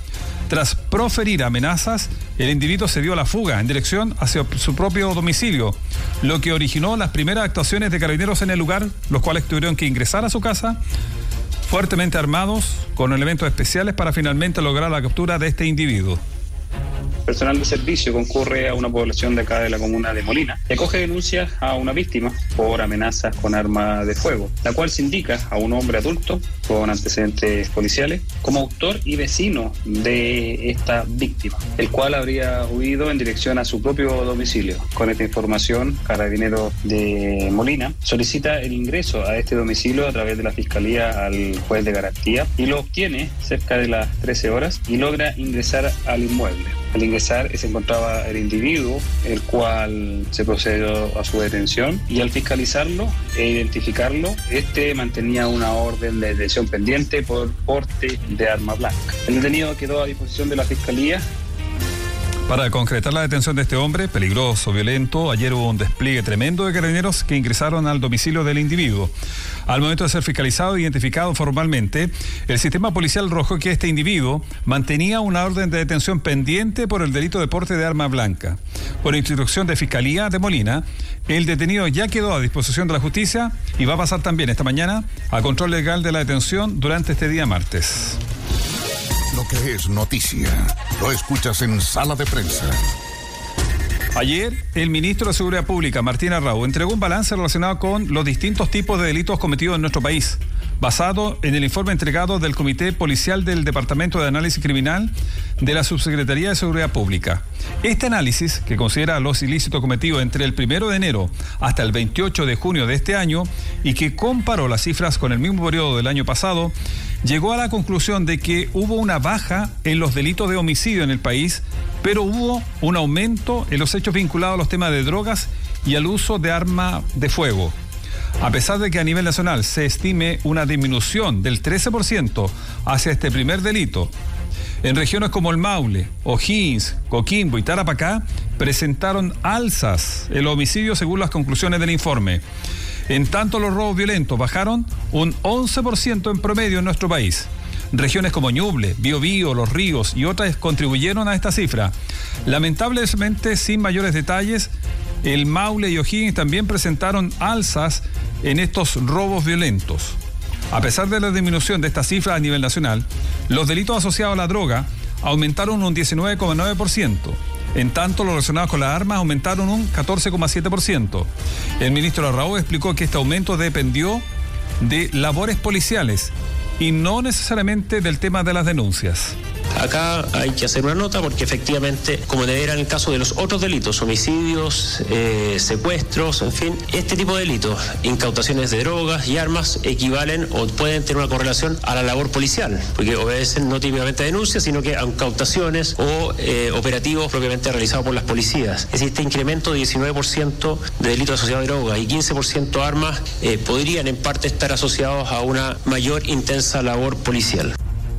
Tras proferir amenazas, el individuo se dio a la fuga en dirección hacia su propio domicilio, lo que originó las primeras actuaciones de carabineros en el lugar, los cuales tuvieron que ingresar a su casa fuertemente armados con elementos especiales para finalmente lograr la captura de este individuo. Personal de servicio concurre a una población de acá de la comuna de Molina y acoge denuncias a una víctima por amenazas con arma de fuego, la cual se indica a un hombre adulto con antecedentes policiales como autor y vecino de esta víctima, el cual habría huido en dirección a su propio domicilio. Con esta información, Carabineros de Molina solicita el ingreso a este domicilio a través de la Fiscalía al juez de garantía y lo obtiene cerca de las trece horas y logra ingresar al inmueble. Al ingresar se encontraba el individuo, el cual se procedió a su detención, y al fiscalizarlo e identificarlo, este mantenía una orden de detención pendiente por porte de arma blanca. El detenido quedó a disposición de la Fiscalía. Para concretar la detención de este hombre, peligroso, violento, ayer hubo un despliegue tremendo de carabineros que ingresaron al domicilio del individuo. Al momento de ser fiscalizado e identificado formalmente, el sistema policial arrojó que este individuo mantenía una orden de detención pendiente por el delito de porte de arma blanca. Por instrucción de Fiscalía de Molina, el detenido ya quedó a disposición de la justicia y va a pasar también esta mañana a control legal de la detención durante este día martes. Lo que es noticia, lo escuchas en Sala de Prensa. Ayer, el ministro de Seguridad Pública, Martín Arrau, entregó un balance relacionado con los distintos tipos de delitos cometidos en nuestro país, basado en el informe entregado del Comité Policial del Departamento de Análisis Criminal de la Subsecretaría de Seguridad Pública. Este análisis, que considera los ilícitos cometidos entre el primero de enero hasta el veintiocho de junio de este año y que comparó las cifras con el mismo periodo del año pasado, llegó a la conclusión de que hubo una baja en los delitos de homicidio en el país, pero hubo un aumento en los hechos vinculados a los temas de drogas y al uso de arma de fuego. A pesar de que a nivel nacional se estime una disminución del trece por ciento hacia este primer delito, en regiones como el Maule, O'Higgins, Coquimbo y Tarapacá presentaron alzas en los homicidios según las conclusiones del informe. En tanto, los robos violentos bajaron un once por ciento en promedio en nuestro país. Regiones como Ñuble, Biobío, Los Ríos y otras contribuyeron a esta cifra. Lamentablemente, sin mayores detalles, el Maule y O'Higgins también presentaron alzas en estos robos violentos. A pesar de la disminución de esta cifra a nivel nacional, los delitos asociados a la droga aumentaron un diecinueve coma nueve por ciento. En tanto, los relacionados con las armas aumentaron un catorce coma siete por ciento. El ministro Arrau explicó que este aumento dependió de labores policiales y no necesariamente del tema de las denuncias. Acá hay que hacer una nota porque efectivamente, como era en el caso de los otros delitos, homicidios, eh, secuestros, en fin, este tipo de delitos, incautaciones de drogas y armas, equivalen o pueden tener una correlación a la labor policial, porque obedecen no típicamente a denuncias, sino que a incautaciones o eh, operativos propiamente realizados por las policías. Es decir, este incremento de diecinueve por ciento de delitos asociados a drogas y quince por ciento armas eh, podrían en parte estar asociados a una mayor intensa labor policial.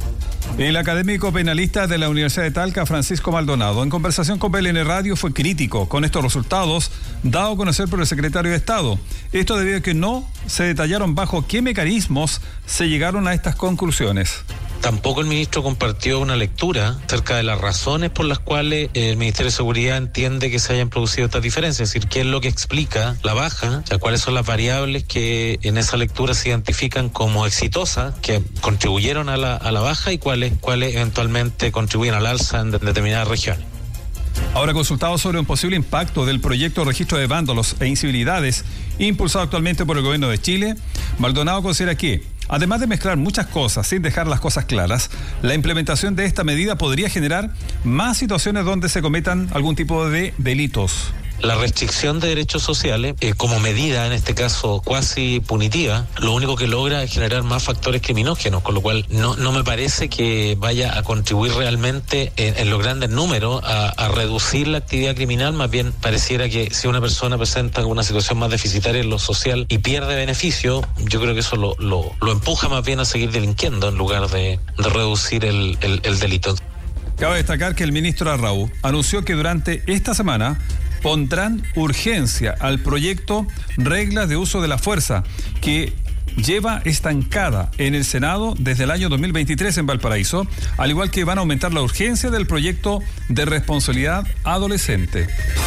El académico penalista de la Universidad de Talca, Francisco Maldonado, en conversación con P L N Radio, fue crítico con estos resultados dados a conocer por el secretario de Estado. Esto debido a que no se detallaron bajo qué mecanismos se llegaron a estas conclusiones. Tampoco el ministro compartió una lectura acerca de las razones por las cuales el Ministerio de Seguridad entiende que se hayan producido estas diferencias, es decir, qué es lo que explica la baja, o sea, cuáles son las variables que en esa lectura se identifican como exitosas, que contribuyeron a la, a la baja y cuáles, cuáles eventualmente contribuyen al alza en determinadas regiones. Ahora, consultado sobre un posible impacto del proyecto de registro de vándalos e incivilidades impulsado actualmente por el gobierno de Chile, Maldonado considera que, además de mezclar muchas cosas sin dejar las cosas claras, la implementación de esta medida podría generar más situaciones donde se cometan algún tipo de delitos. La restricción de derechos sociales, eh, como medida, en este caso cuasi punitiva, lo único que logra es generar más factores criminógenos, con lo cual no, no me parece que vaya a contribuir realmente en, en los grandes números a, a reducir la actividad criminal. Más bien pareciera que si una persona presenta una situación más deficitaria en lo social y pierde beneficio, yo creo que eso lo, lo, lo empuja más bien a seguir delinquiendo en lugar de, de reducir el, el, el delito. Cabe destacar que el ministro Arrau anunció que durante esta semana pondrán urgencia al proyecto Reglas de Uso de la Fuerza, que lleva estancada en el Senado desde el año dos mil veintitrés en Valparaíso, al igual que van a aumentar la urgencia del proyecto de responsabilidad adolescente.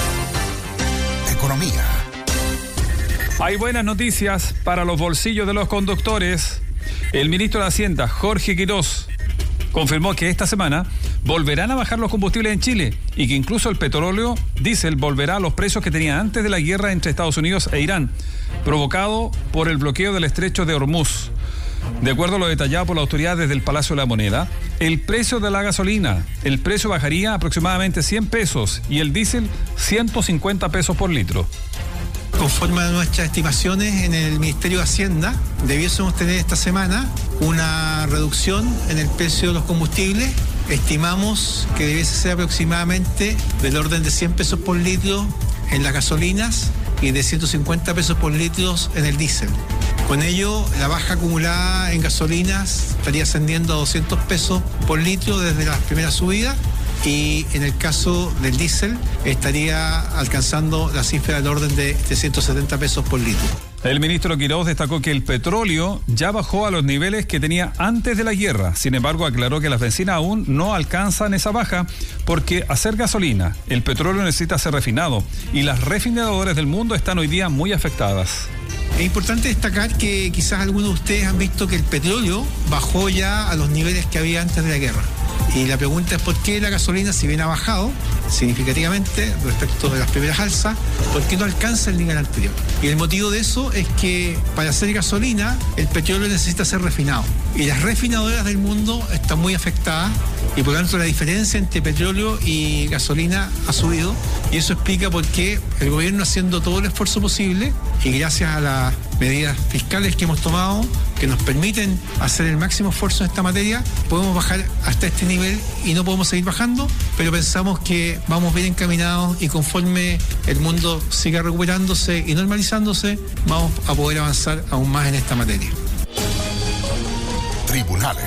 Economía. Hay buenas noticias para los bolsillos de los conductores. El ministro de Hacienda, Jorge Quirós, confirmó que esta semana volverán a bajar los combustibles en Chile y que incluso el petróleo diésel volverá a los precios que tenía antes de la guerra entre Estados Unidos e Irán, provocado por el bloqueo del estrecho de Hormuz. De acuerdo a lo detallado por la autoridad desde el Palacio de la Moneda, el precio de la gasolina, el precio bajaría aproximadamente cien pesos y el diésel ciento cincuenta pesos por litro. Conforme a nuestras estimaciones en el Ministerio de Hacienda, debiésemos tener esta semana una reducción en el precio de los combustibles. Estimamos que debiese ser aproximadamente del orden de cien pesos por litro en las gasolinas y de ciento cincuenta pesos por litro en el diésel. Con ello, la baja acumulada en gasolinas estaría ascendiendo a doscientos pesos por litro desde las primeras subidas. Y en el caso del diésel estaría alcanzando la cifra del orden de ciento setenta pesos por litro. El ministro Quirós destacó que el petróleo ya bajó a los niveles que tenía antes de la guerra. Sin embargo, aclaró que las bencinas aún no alcanzan esa baja porque hacer gasolina, el petróleo necesita ser refinado y las refinadoras del mundo están hoy día muy afectadas. Es importante destacar que quizás algunos de ustedes han visto que el petróleo bajó ya a los niveles que había antes de la guerra. Y la pregunta es por qué la gasolina, si bien ha bajado significativamente respecto de las primeras alzas, ¿por qué no alcanza el nivel anterior? Y el motivo de eso es que para hacer gasolina el petróleo necesita ser refinado. Y las refinadoras del mundo están muy afectadas y por lo tanto la diferencia entre petróleo y gasolina ha subido. Y eso explica por qué el gobierno, haciendo todo el esfuerzo posible y gracias a las medidas fiscales que hemos tomado, que nos permiten hacer el máximo esfuerzo en esta materia, podemos bajar hasta este nivel y no podemos seguir bajando, pero pensamos que vamos bien encaminados y conforme el mundo siga recuperándose y normalizándose, vamos a poder avanzar aún más en esta materia. Tribunales.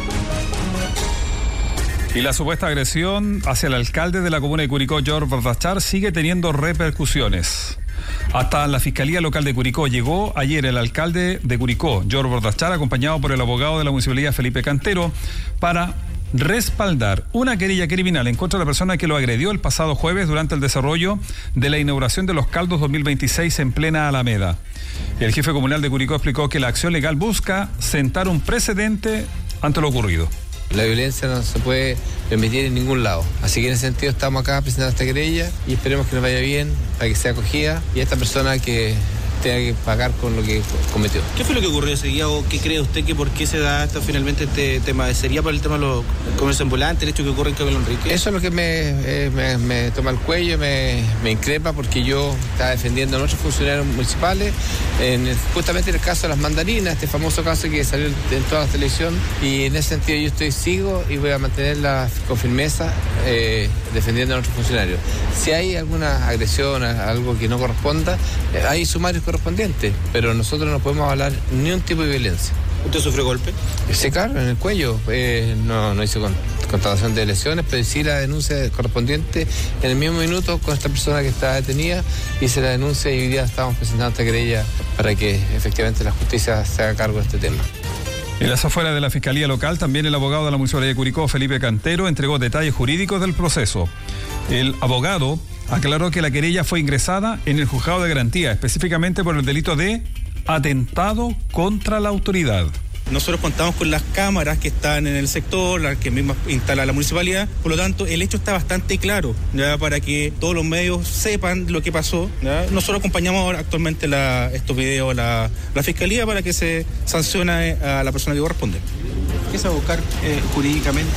Y la supuesta agresión hacia el alcalde de la comuna de Curicó, George Bordachar, sigue teniendo repercusiones. Hasta la Fiscalía Local de Curicó llegó ayer el alcalde de Curicó, George Bordachar, acompañado por el abogado de la municipalidad, Felipe Cantero, para respaldar una querella criminal en contra de la persona que lo agredió el pasado jueves durante el desarrollo de la inauguración de los Caldos dos mil veintiséis en plena Alameda. El jefe comunal de Curicó explicó que la acción legal busca sentar un precedente ante lo ocurrido. La violencia no se puede permitir en ningún lado. Así que en ese sentido estamos acá presentando esta querella y esperemos que nos vaya bien, para que sea acogida y esta persona que tenga que pagar con lo que cometió. ¿Qué fue lo que ocurrió ese día o qué cree usted que por qué se da hasta finalmente este tema? ¿Sería por el tema de los comercios ambulantes, el hecho que ocurre en Cabello Enrique? Eso es lo que me, eh, me, me toma el cuello, me, me increpa porque yo estaba defendiendo a nuestros funcionarios municipales, en el, justamente en el caso de las mandarinas, este famoso caso que salió en toda la televisión, y en ese sentido yo estoy sigo y voy a mantenerla con firmeza eh, defendiendo a nuestros funcionarios. Si hay alguna agresión, algo que no corresponda, eh, hay sumarios correspondiente, pero nosotros no podemos hablar ni un tipo de violencia. ¿Usted sufrió golpe? Sí, claro, en el cuello. Eh, no, no hizo con, constatación de lesiones, pero sí la denuncia correspondiente en el mismo minuto con esta persona que está detenida. Hice la denuncia y hoy día estamos presentando esta querella para que efectivamente la justicia se haga cargo de este tema. En las afueras de la Fiscalía Local, también el abogado de la Municipalidad de Curicó, Felipe Cantero, entregó detalles jurídicos del proceso. El abogado aclaró que la querella fue ingresada en el juzgado de garantía, específicamente por el delito de atentado contra la autoridad. Nosotros contamos con las cámaras que están en el sector, las que misma instala la municipalidad, por lo tanto el hecho está bastante claro, ¿ya? Para que todos los medios sepan lo que pasó, ¿ya? Nosotros acompañamos ahora actualmente la, estos videos a la, la Fiscalía para que se sancione a la persona que corresponde. ¿Qué es buscar eh, jurídicamente?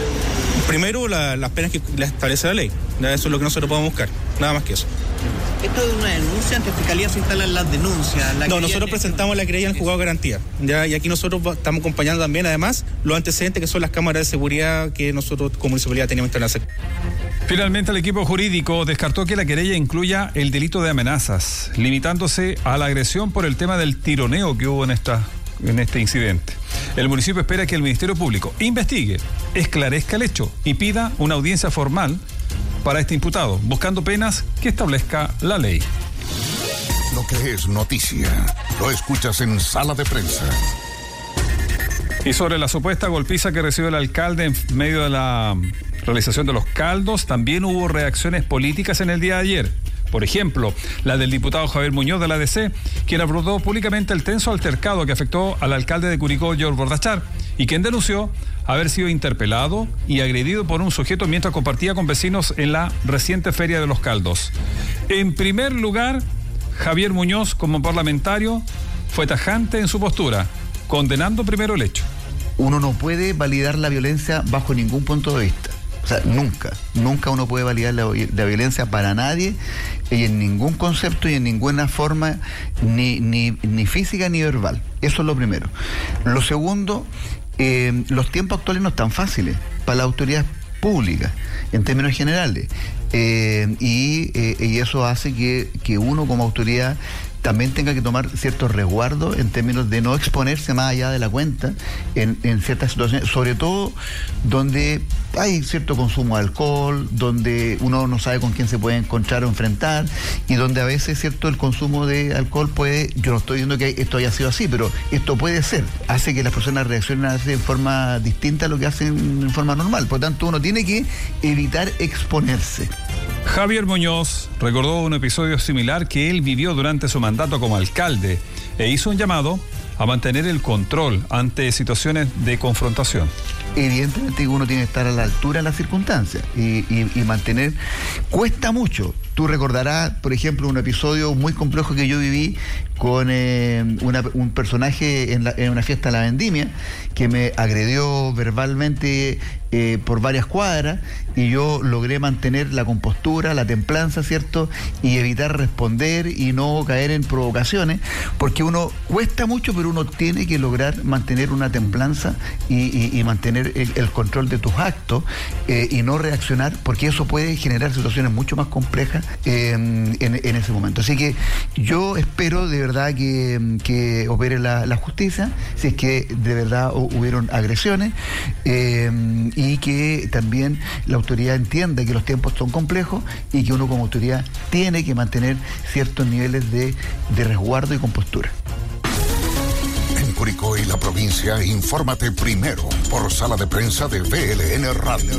Primero, la, las penas que establece la ley, ¿ya? Eso es lo que nosotros podemos buscar, nada más que eso. ¿Esto es una denuncia? ¿Ante Fiscalía se instalan las denuncias? La no, nosotros presentamos la querella en el juzgado de garantía, ¿ya? Y aquí nosotros estamos acompañando también, además, los antecedentes que son las cámaras de seguridad que nosotros como municipalidad teníamos instaladas. Finalmente, el equipo jurídico descartó que la querella incluya el delito de amenazas, limitándose a la agresión por el tema del tironeo que hubo en esta en este incidente. El municipio espera que el Ministerio Público investigue, esclarezca el hecho y pida una audiencia formal para este imputado, buscando penas que establezca la ley. Lo Lo que es noticia, lo escuchas en Sala de Prensa. Y sobre la supuesta golpiza que recibió el alcalde en medio de la realización de los caldos, también hubo reacciones políticas en el día de ayer. Por ejemplo, la del diputado Javier Muñoz de la A D C, quien abordó públicamente el tenso altercado que afectó al alcalde de Curicó, George Bordachar, y quien denunció haber sido interpelado y agredido por un sujeto mientras compartía con vecinos en la reciente Feria de los Caldos. En primer lugar, Javier Muñoz, como parlamentario, fue tajante en su postura, condenando primero el hecho. Uno no puede validar la violencia bajo ningún punto de vista. O sea, nunca, nunca uno puede validar la, la violencia para nadie y en ningún concepto y en ninguna forma, ni, ni, ni física ni verbal. Eso es lo primero. Lo segundo, eh, los tiempos actuales no están fáciles para las autoridades públicas, en términos generales. Eh, y, eh, y eso hace que, que uno como autoridad también tenga que tomar ciertos resguardos en términos de no exponerse más allá de la cuenta en, en ciertas situaciones, sobre todo donde hay cierto consumo de alcohol, donde uno no sabe con quién se puede encontrar o enfrentar, y donde a veces cierto el consumo de alcohol puede, yo no estoy diciendo que esto haya sido así, pero esto puede ser, hace que las personas reaccionen de forma distinta a lo que hacen en forma normal. Por lo tanto, uno tiene que evitar exponerse. Javier Muñoz recordó un episodio similar que él vivió durante su mandato como alcalde e hizo un llamado a mantener el control ante situaciones de confrontación. Evidentemente uno tiene que estar a la altura de las circunstancias y, y, y mantener, cuesta mucho. Tú recordarás, por ejemplo, un episodio muy complejo que yo viví con eh, una, un personaje en, la, en una fiesta de la vendimia que me agredió verbalmente eh, por varias cuadras, y yo logré mantener la compostura, la templanza, ¿cierto? Y evitar responder y no caer en provocaciones, porque uno cuesta mucho, pero uno tiene que lograr mantener una templanza y, y, y mantener el, el control de tus actos eh, y no reaccionar, porque eso puede generar situaciones mucho más complejas eh, en, en ese momento. Así que yo espero de verdad que, que opere la, la justicia, si es que de verdad hubieron agresiones, eh, y que también la autoridad entienda que los tiempos son complejos y que uno como autoridad tiene que mantener ciertos niveles de, de resguardo y compostura. En Curicó y la provincia, infórmate primero por Sala de Prensa de V L N Radio.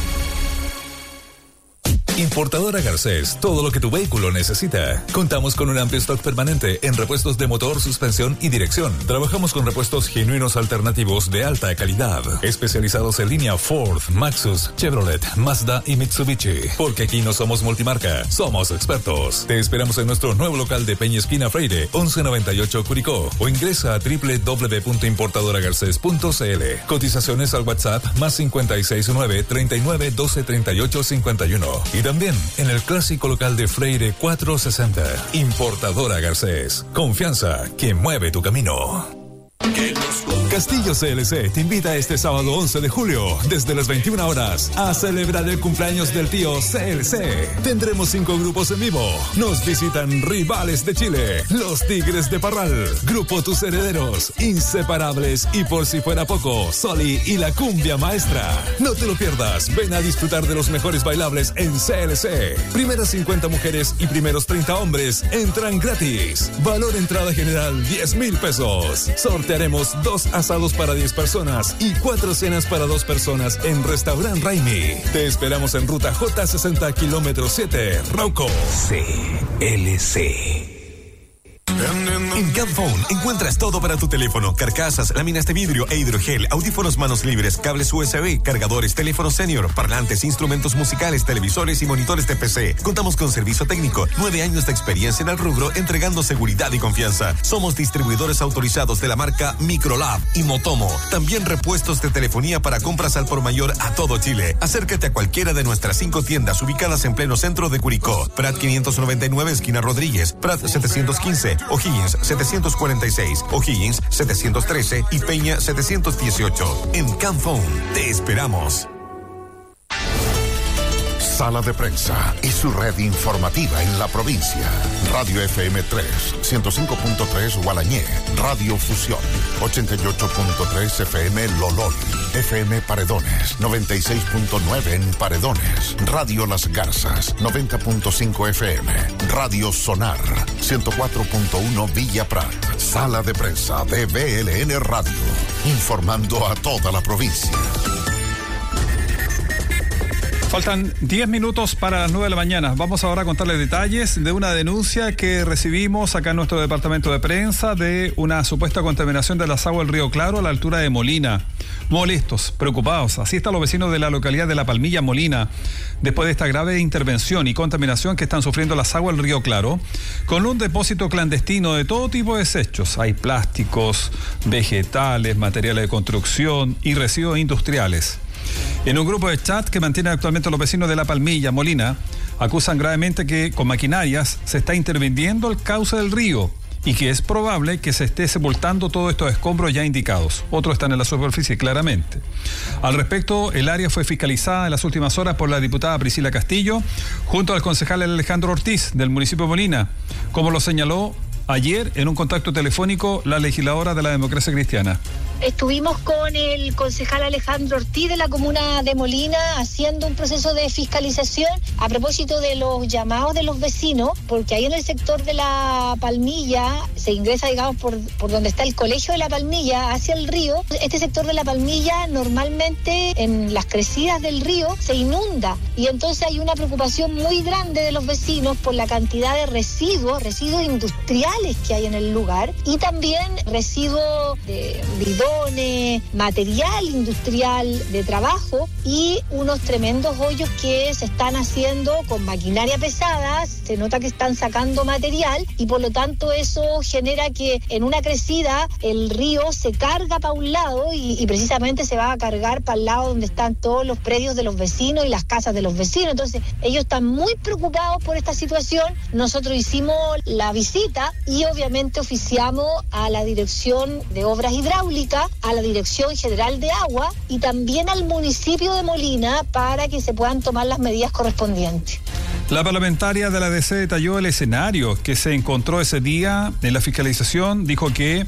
Importadora Garcés, todo lo que tu vehículo necesita. Contamos con un amplio stock permanente en repuestos de motor, suspensión y dirección. Trabajamos con repuestos genuinos alternativos de alta calidad, especializados en línea Ford, Maxus, Chevrolet, Mazda y Mitsubishi. Porque aquí no somos multimarca, somos expertos. Te esperamos en nuestro nuevo local de Peña Esquina Freire, once noventa y ocho Curicó, o ingresa a doble u doble u doble u punto importadora garcés punto c l. Cotizaciones al WhatsApp más cinco seis nueve, treinta y nueve, doce, treinta y ocho, cincuenta y uno. Y también en el clásico local de Freire cuatrocientos sesenta. Importadora Garcés. Confianza que mueve tu camino. Castillo C L C te invita este sábado once de julio, desde las veintiuna horas, a celebrar el cumpleaños del tío C L C. Tendremos cinco grupos en vivo. Nos visitan Rivales de Chile, Los Tigres de Parral, Grupo Tus Herederos, Inseparables y, por si fuera poco, Soli y la Cumbia Maestra. No te lo pierdas, ven a disfrutar de los mejores bailables en C L C. Primeras cincuenta mujeres y primeros treinta hombres entran gratis. Valor entrada general diez mil pesos. Sortearemos dos asados para diez personas y cuatro cenas para dos personas en Restaurant Raimi. Te esperamos en ruta J sesenta, kilómetro siete, Rauco. C L C. En Camphone encuentras todo para tu teléfono: carcasas, láminas de vidrio e hidrogel, audífonos manos libres, cables U S B, cargadores, teléfonos senior, parlantes, instrumentos musicales, televisores y monitores de P C. Contamos con servicio técnico, nueve años de experiencia en el rubro, entregando seguridad y confianza. Somos distribuidores autorizados de la marca Microlab y Motomo. También repuestos de telefonía para compras al por mayor a todo Chile. Acércate a cualquiera de nuestras cinco tiendas ubicadas en pleno centro de Curicó: Prat quinientos noventa y nueve, esquina Rodríguez; Prat setecientos quince, O'Higgins setecientos cuarenta y seis, O'Higgins setecientos trece y Peña setecientos dieciocho. En Camphone te esperamos. Sala de Prensa y su red informativa en la provincia. Radio F M tres, ciento cinco punto tres Gualañé. Radio Fusión, ochenta y ocho punto tres F M Lolol. F M Paredones, noventa y seis punto nueve en Paredones. Radio Las Garzas, noventa punto cinco F M. Radio Sonar, ciento cuatro punto uno Villa Prat. Sala de Prensa de B L N Radio, informando a toda la provincia. Faltan diez minutos para las nueve de la mañana. Vamos ahora a contarles detalles de una denuncia que recibimos acá en nuestro departamento de prensa de una supuesta contaminación de las aguas del Río Claro a la altura de Molina. Molestos, preocupados, así están los vecinos de la localidad de La Palmilla, Molina, después de esta grave intervención y contaminación que están sufriendo las aguas del Río Claro, con un depósito clandestino de todo tipo de desechos. Hay plásticos, vegetales, materiales de construcción y residuos industriales. En un grupo de chat que mantienen actualmente los vecinos de La Palmilla, Molina, acusan gravemente que con maquinarias se está interviniendo el cauce del río y que es probable que se esté sepultando todos estos escombros ya indicados. Otros están en la superficie, claramente. Al respecto, el área fue fiscalizada en las últimas horas por la diputada Priscila Castillo, junto al concejal Alejandro Ortiz, del municipio de Molina, como lo señaló ayer en un contacto telefónico la legisladora de la Democracia Cristiana. Estuvimos con el concejal Alejandro Ortiz de la comuna de Molina haciendo un proceso de fiscalización a propósito de los llamados de los vecinos, porque ahí en el sector de La Palmilla se ingresa, digamos, por, por donde está el colegio de La Palmilla hacia el río. Este sector de La Palmilla normalmente en las crecidas del río se inunda y entonces hay una preocupación muy grande de los vecinos por la cantidad de residuos, residuos industriales que hay en el lugar y también residuos de bidones, material industrial de trabajo y unos tremendos hoyos que se están haciendo con maquinaria pesada. Se nota que están sacando material y por lo tanto eso genera que en una crecida el río se carga para un lado y, y precisamente se va a cargar para el lado donde están todos los predios de los vecinos y las casas de los vecinos. Entonces ellos están muy preocupados por esta situación. Nosotros hicimos la visita y obviamente oficiamos a la Dirección de Obras Hidráulicas, a la Dirección General de Agua y también al municipio de Molina para que se puedan tomar las medidas correspondientes. La parlamentaria de la D C detalló el escenario que se encontró ese día en la fiscalización. Dijo que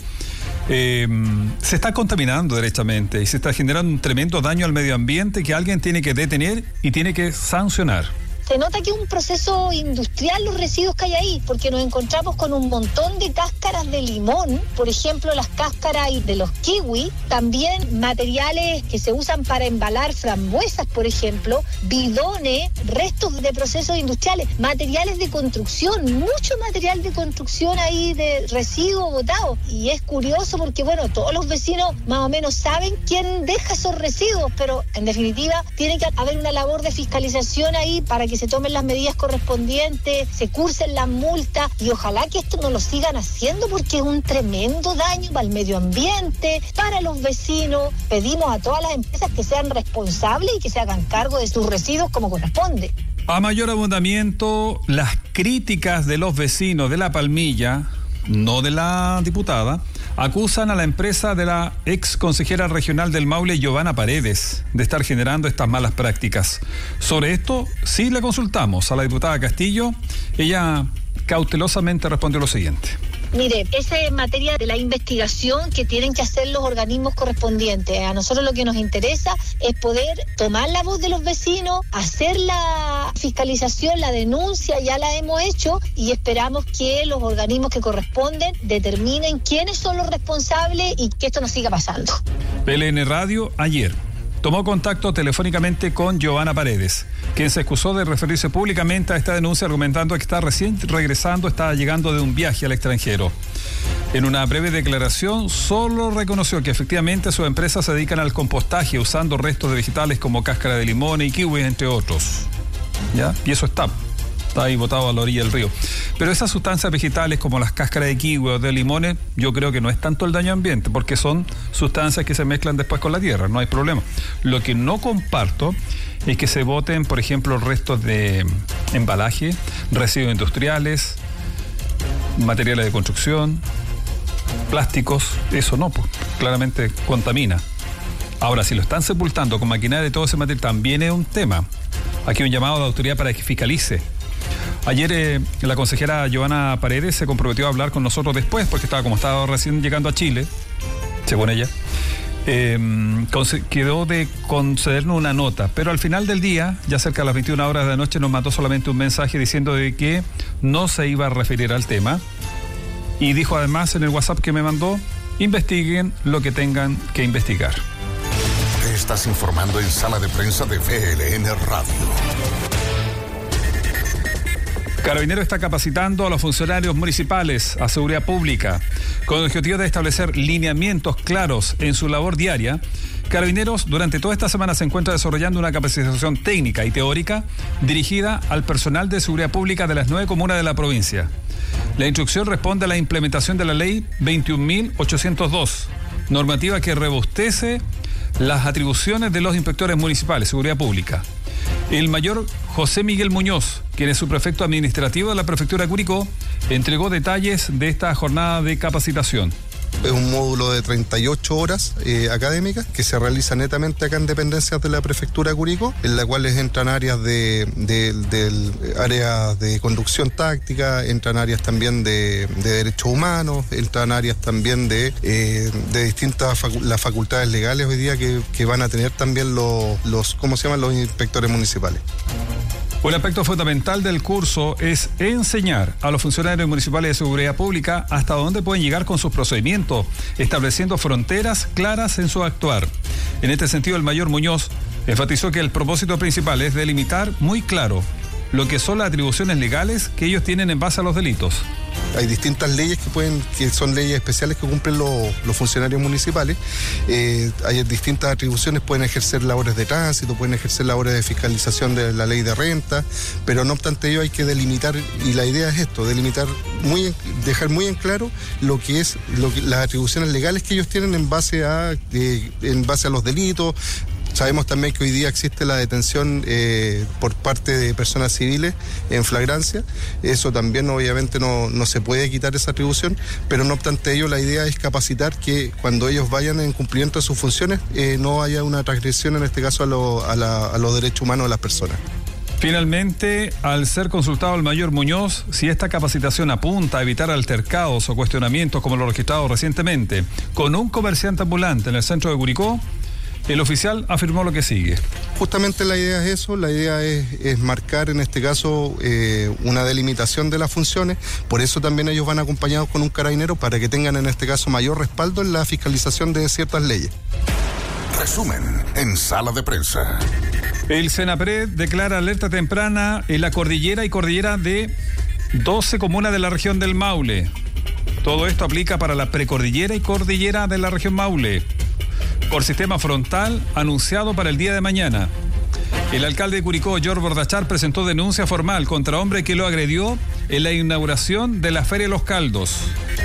eh, se está contaminando derechamente y se está generando un tremendo daño al medio ambiente que alguien tiene que detener y tiene que sancionar. Se nota que es un proceso industrial los residuos que hay ahí, porque nos encontramos con un montón de cáscaras de limón, por ejemplo las cáscaras de los kiwi, también materiales que se usan para embalar frambuesas, por ejemplo, bidones, restos de procesos industriales, materiales de construcción, mucho material de construcción ahí de residuos botados. Y es curioso porque, bueno, todos los vecinos más o menos saben quién deja esos residuos, pero en definitiva tiene que haber una labor de fiscalización ahí para que se tomen las medidas correspondientes, se cursen las multas y ojalá que esto no lo sigan haciendo porque es un tremendo daño para el medio ambiente, para los vecinos. Pedimos a todas las empresas que sean responsables y que se hagan cargo de sus residuos como corresponde. A mayor abundamiento, las críticas de los vecinos de La Palmilla, no de la diputada, acusan a la empresa de la ex consejera regional del Maule, Giovanna Paredes, de estar generando estas malas prácticas. Sobre esto, sí le consultamos a la diputada Castillo. Ella cautelosamente respondió lo siguiente. Mire, esa es materia de la investigación que tienen que hacer los organismos correspondientes. A nosotros lo que nos interesa es poder tomar la voz de los vecinos, hacer la fiscalización, la denuncia, ya la hemos hecho y esperamos que los organismos que corresponden determinen quiénes son los responsables y que esto no siga pasando. P L N Radio ayer tomó contacto telefónicamente con Giovanna Paredes, quien se excusó de referirse públicamente a esta denuncia argumentando que está recién regresando, está llegando de un viaje al extranjero. En una breve declaración, solo reconoció que efectivamente sus empresas se dedican al compostaje usando restos de vegetales como cáscara de limón y kiwi, entre otros. ¿Ya? Y eso está. Está ahí botado a la orilla del río. Pero esas sustancias vegetales como las cáscaras de kiwi o de limones, yo creo que no es tanto el daño ambiente, porque son sustancias que se mezclan después con la tierra, no hay problema. Lo que no comparto es que se boten, por ejemplo, restos de embalaje, residuos industriales, materiales de construcción, plásticos, eso no, pues claramente contamina. Ahora, si lo están sepultando con maquinaria y todo ese material, también es un tema. Aquí un llamado a la autoridad para que fiscalice. Ayer eh, la consejera Giovanna Paredes se comprometió a hablar con nosotros después, porque estaba como estaba recién llegando a Chile, según ella, eh, quedó de concedernos una nota, pero al final del día, ya cerca de las veintiuna horas de la noche, nos mandó solamente un mensaje diciendo de que no se iba a referir al tema, y dijo además en el WhatsApp que me mandó: investiguen lo que tengan que investigar. Te estás informando en Sala de Prensa de V L N Radio. Carabineros está capacitando a los funcionarios municipales a seguridad pública. Con el objetivo de establecer lineamientos claros en su labor diaria, Carabineros durante toda esta semana se encuentra desarrollando una capacitación técnica y teórica dirigida al personal de seguridad pública de las nueve comunas de la provincia. La instrucción responde a la implementación de la ley veintiún mil ochocientos dos, normativa que robustece las atribuciones de los inspectores municipales de seguridad pública. El mayor José Miguel Muñoz, quien es subprefecto administrativo de la prefectura de Curicó, entregó detalles de esta jornada de capacitación. Es un módulo de treinta y ocho horas eh, académicas que se realiza netamente acá en dependencias de la prefectura de Curicó, en las cuales entran áreas de, de, de, de áreas de conducción táctica, entran áreas también de, de derechos humanos, entran áreas también de, eh, de distintas facu las facultades legales hoy día que, que van a tener también los, los, ¿cómo se llaman? Los inspectores municipales. Un aspecto fundamental del curso es enseñar a los funcionarios municipales de seguridad pública hasta dónde pueden llegar con sus procedimientos, estableciendo fronteras claras en su actuar. En este sentido, el mayor Muñoz enfatizó que el propósito principal es delimitar muy claro lo que son las atribuciones legales que ellos tienen en base a los delitos. Hay distintas leyes que pueden, que son leyes especiales que cumplen los, los funcionarios municipales. Eh, hay distintas atribuciones, pueden ejercer labores de tránsito, pueden ejercer labores de fiscalización de la ley de renta, pero no obstante ello hay que delimitar, y la idea es esto, delimitar muy, dejar muy en claro lo que es lo que, las atribuciones legales que ellos tienen en base a, eh, en base a los delitos. Sabemos también que hoy día existe la detención eh, por parte de personas civiles en flagrancia. Eso también obviamente no, no se puede quitar esa atribución, pero no obstante ello la idea es capacitar que cuando ellos vayan en cumplimiento de sus funciones eh, no haya una transgresión en este caso a, lo, a, la, a los derechos humanos de las personas. Finalmente, al ser consultado el mayor Muñoz, si esta capacitación apunta a evitar altercados o cuestionamientos como los registrados recientemente con un comerciante ambulante en el centro de Curicó, el oficial afirmó lo que sigue. Justamente la idea es eso, la idea es, es marcar en este caso eh, una delimitación de las funciones, por eso también ellos van acompañados con un carabinero para que tengan en este caso mayor respaldo en la fiscalización de ciertas leyes. Resumen en Sala de Prensa. El Senapred declara alerta temprana en la cordillera y cordillera de doce comunas de la región del Maule. Todo esto aplica para la precordillera y cordillera de la región Maule, por sistema frontal anunciado para el día de mañana. El alcalde de Curicó, George Bordachar, presentó denuncia formal contra hombre que lo agredió en la inauguración de la Feria de los Caldos.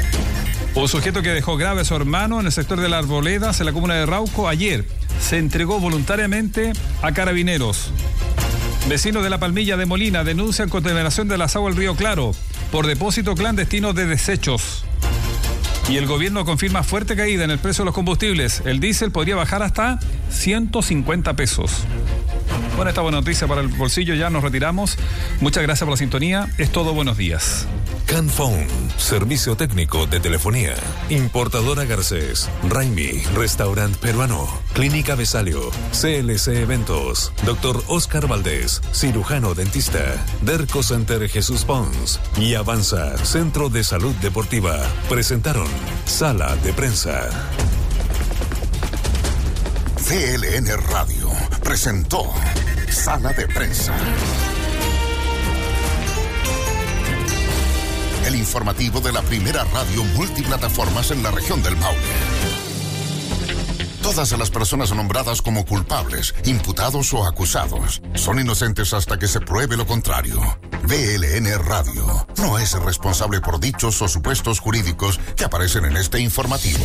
Un sujeto que dejó grave a su hermano en el sector de las Arboledas, en la comuna de Rauco, ayer se entregó voluntariamente a Carabineros. Vecinos de La Palmilla de Molina denuncian contaminación de las aguas del río Claro por depósito clandestino de desechos. Y el gobierno confirma fuerte caída en el precio de los combustibles. El diésel podría bajar hasta ciento cincuenta pesos. Con esta buena noticia para el bolsillo ya nos retiramos. Muchas gracias por la sintonía. Es todo, buenos días. Canphone, servicio técnico de telefonía. Importadora Garcés, Raimi, Restaurant Peruano, Clínica Besalio, C L C Eventos, Doctor Oscar Valdés, cirujano dentista, Derco Center Jesús Pons y Avanza, Centro de Salud Deportiva. Presentaron Sala de Prensa. V L N Radio presentó Sala de Prensa. El informativo de la primera radio multiplataformas en la región del Maule. Todas las personas nombradas como culpables, imputados o acusados son inocentes hasta que se pruebe lo contrario. V L N Radio no es responsable por dichos o supuestos jurídicos que aparecen en este informativo.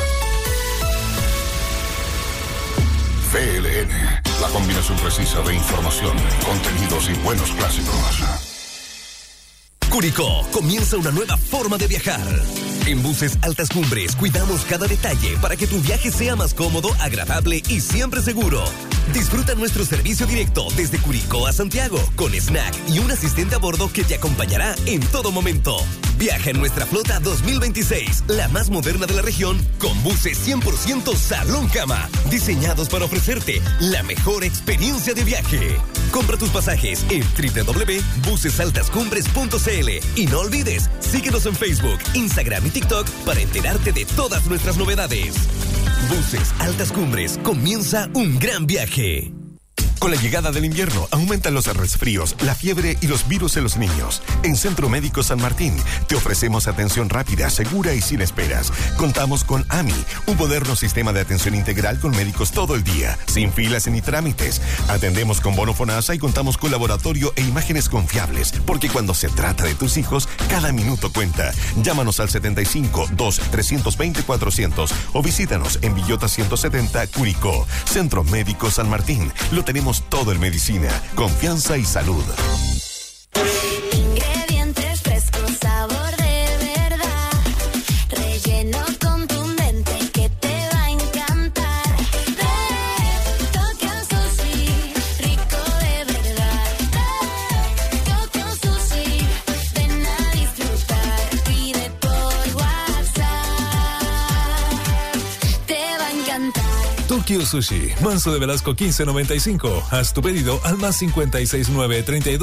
V L N, la combinación precisa de información, contenidos y buenos clásicos. Curicó comienza una nueva forma de viajar. En Buses Altas Cumbres cuidamos cada detalle para que tu viaje sea más cómodo, agradable y siempre seguro. Disfruta nuestro servicio directo desde Curicó a Santiago, con snack y un asistente a bordo que te acompañará en todo momento. Viaja en nuestra flota dos mil veintiséis, la más moderna de la región, con buses cien por ciento salón cama, diseñados para ofrecerte la mejor experiencia de viaje. Compra tus pasajes en doble u doble u doble u punto buses altas cumbres punto c l y no olvides, síguenos en Facebook, Instagram y TikTok para enterarte de todas nuestras novedades. Buses Altas Cumbres, comienza un gran viaje. Con la llegada del invierno, aumentan los resfríos, la fiebre y los virus en los niños. En Centro Médico San Martín, te ofrecemos atención rápida, segura y sin esperas. Contamos con A M I, un moderno sistema de atención integral con médicos todo el día, sin filas ni trámites. Atendemos con bono FONASA y contamos con laboratorio e imágenes confiables, porque cuando se trata de tus hijos, cada minuto cuenta. Llámanos al setenta y cinco, dos, trescientos veinte, cuatrocientos o visítanos en Villota ciento setenta, Curicó. Centro Médico San Martín, lo tenemos todo en medicina, confianza y salud. Ingredientes frescos, sabor de verdad, relleno contundente que te va a encantar. De Tokyo Sushi, rico de verdad. De Tokyo Sushi, ven a disfrutar. Pide por WhatsApp, te va a encantar. Tokyo Sushi, Manso de Velasco quince noventa y cinco. Haz tu pedido al más cincuenta y seis nueve treinta y dos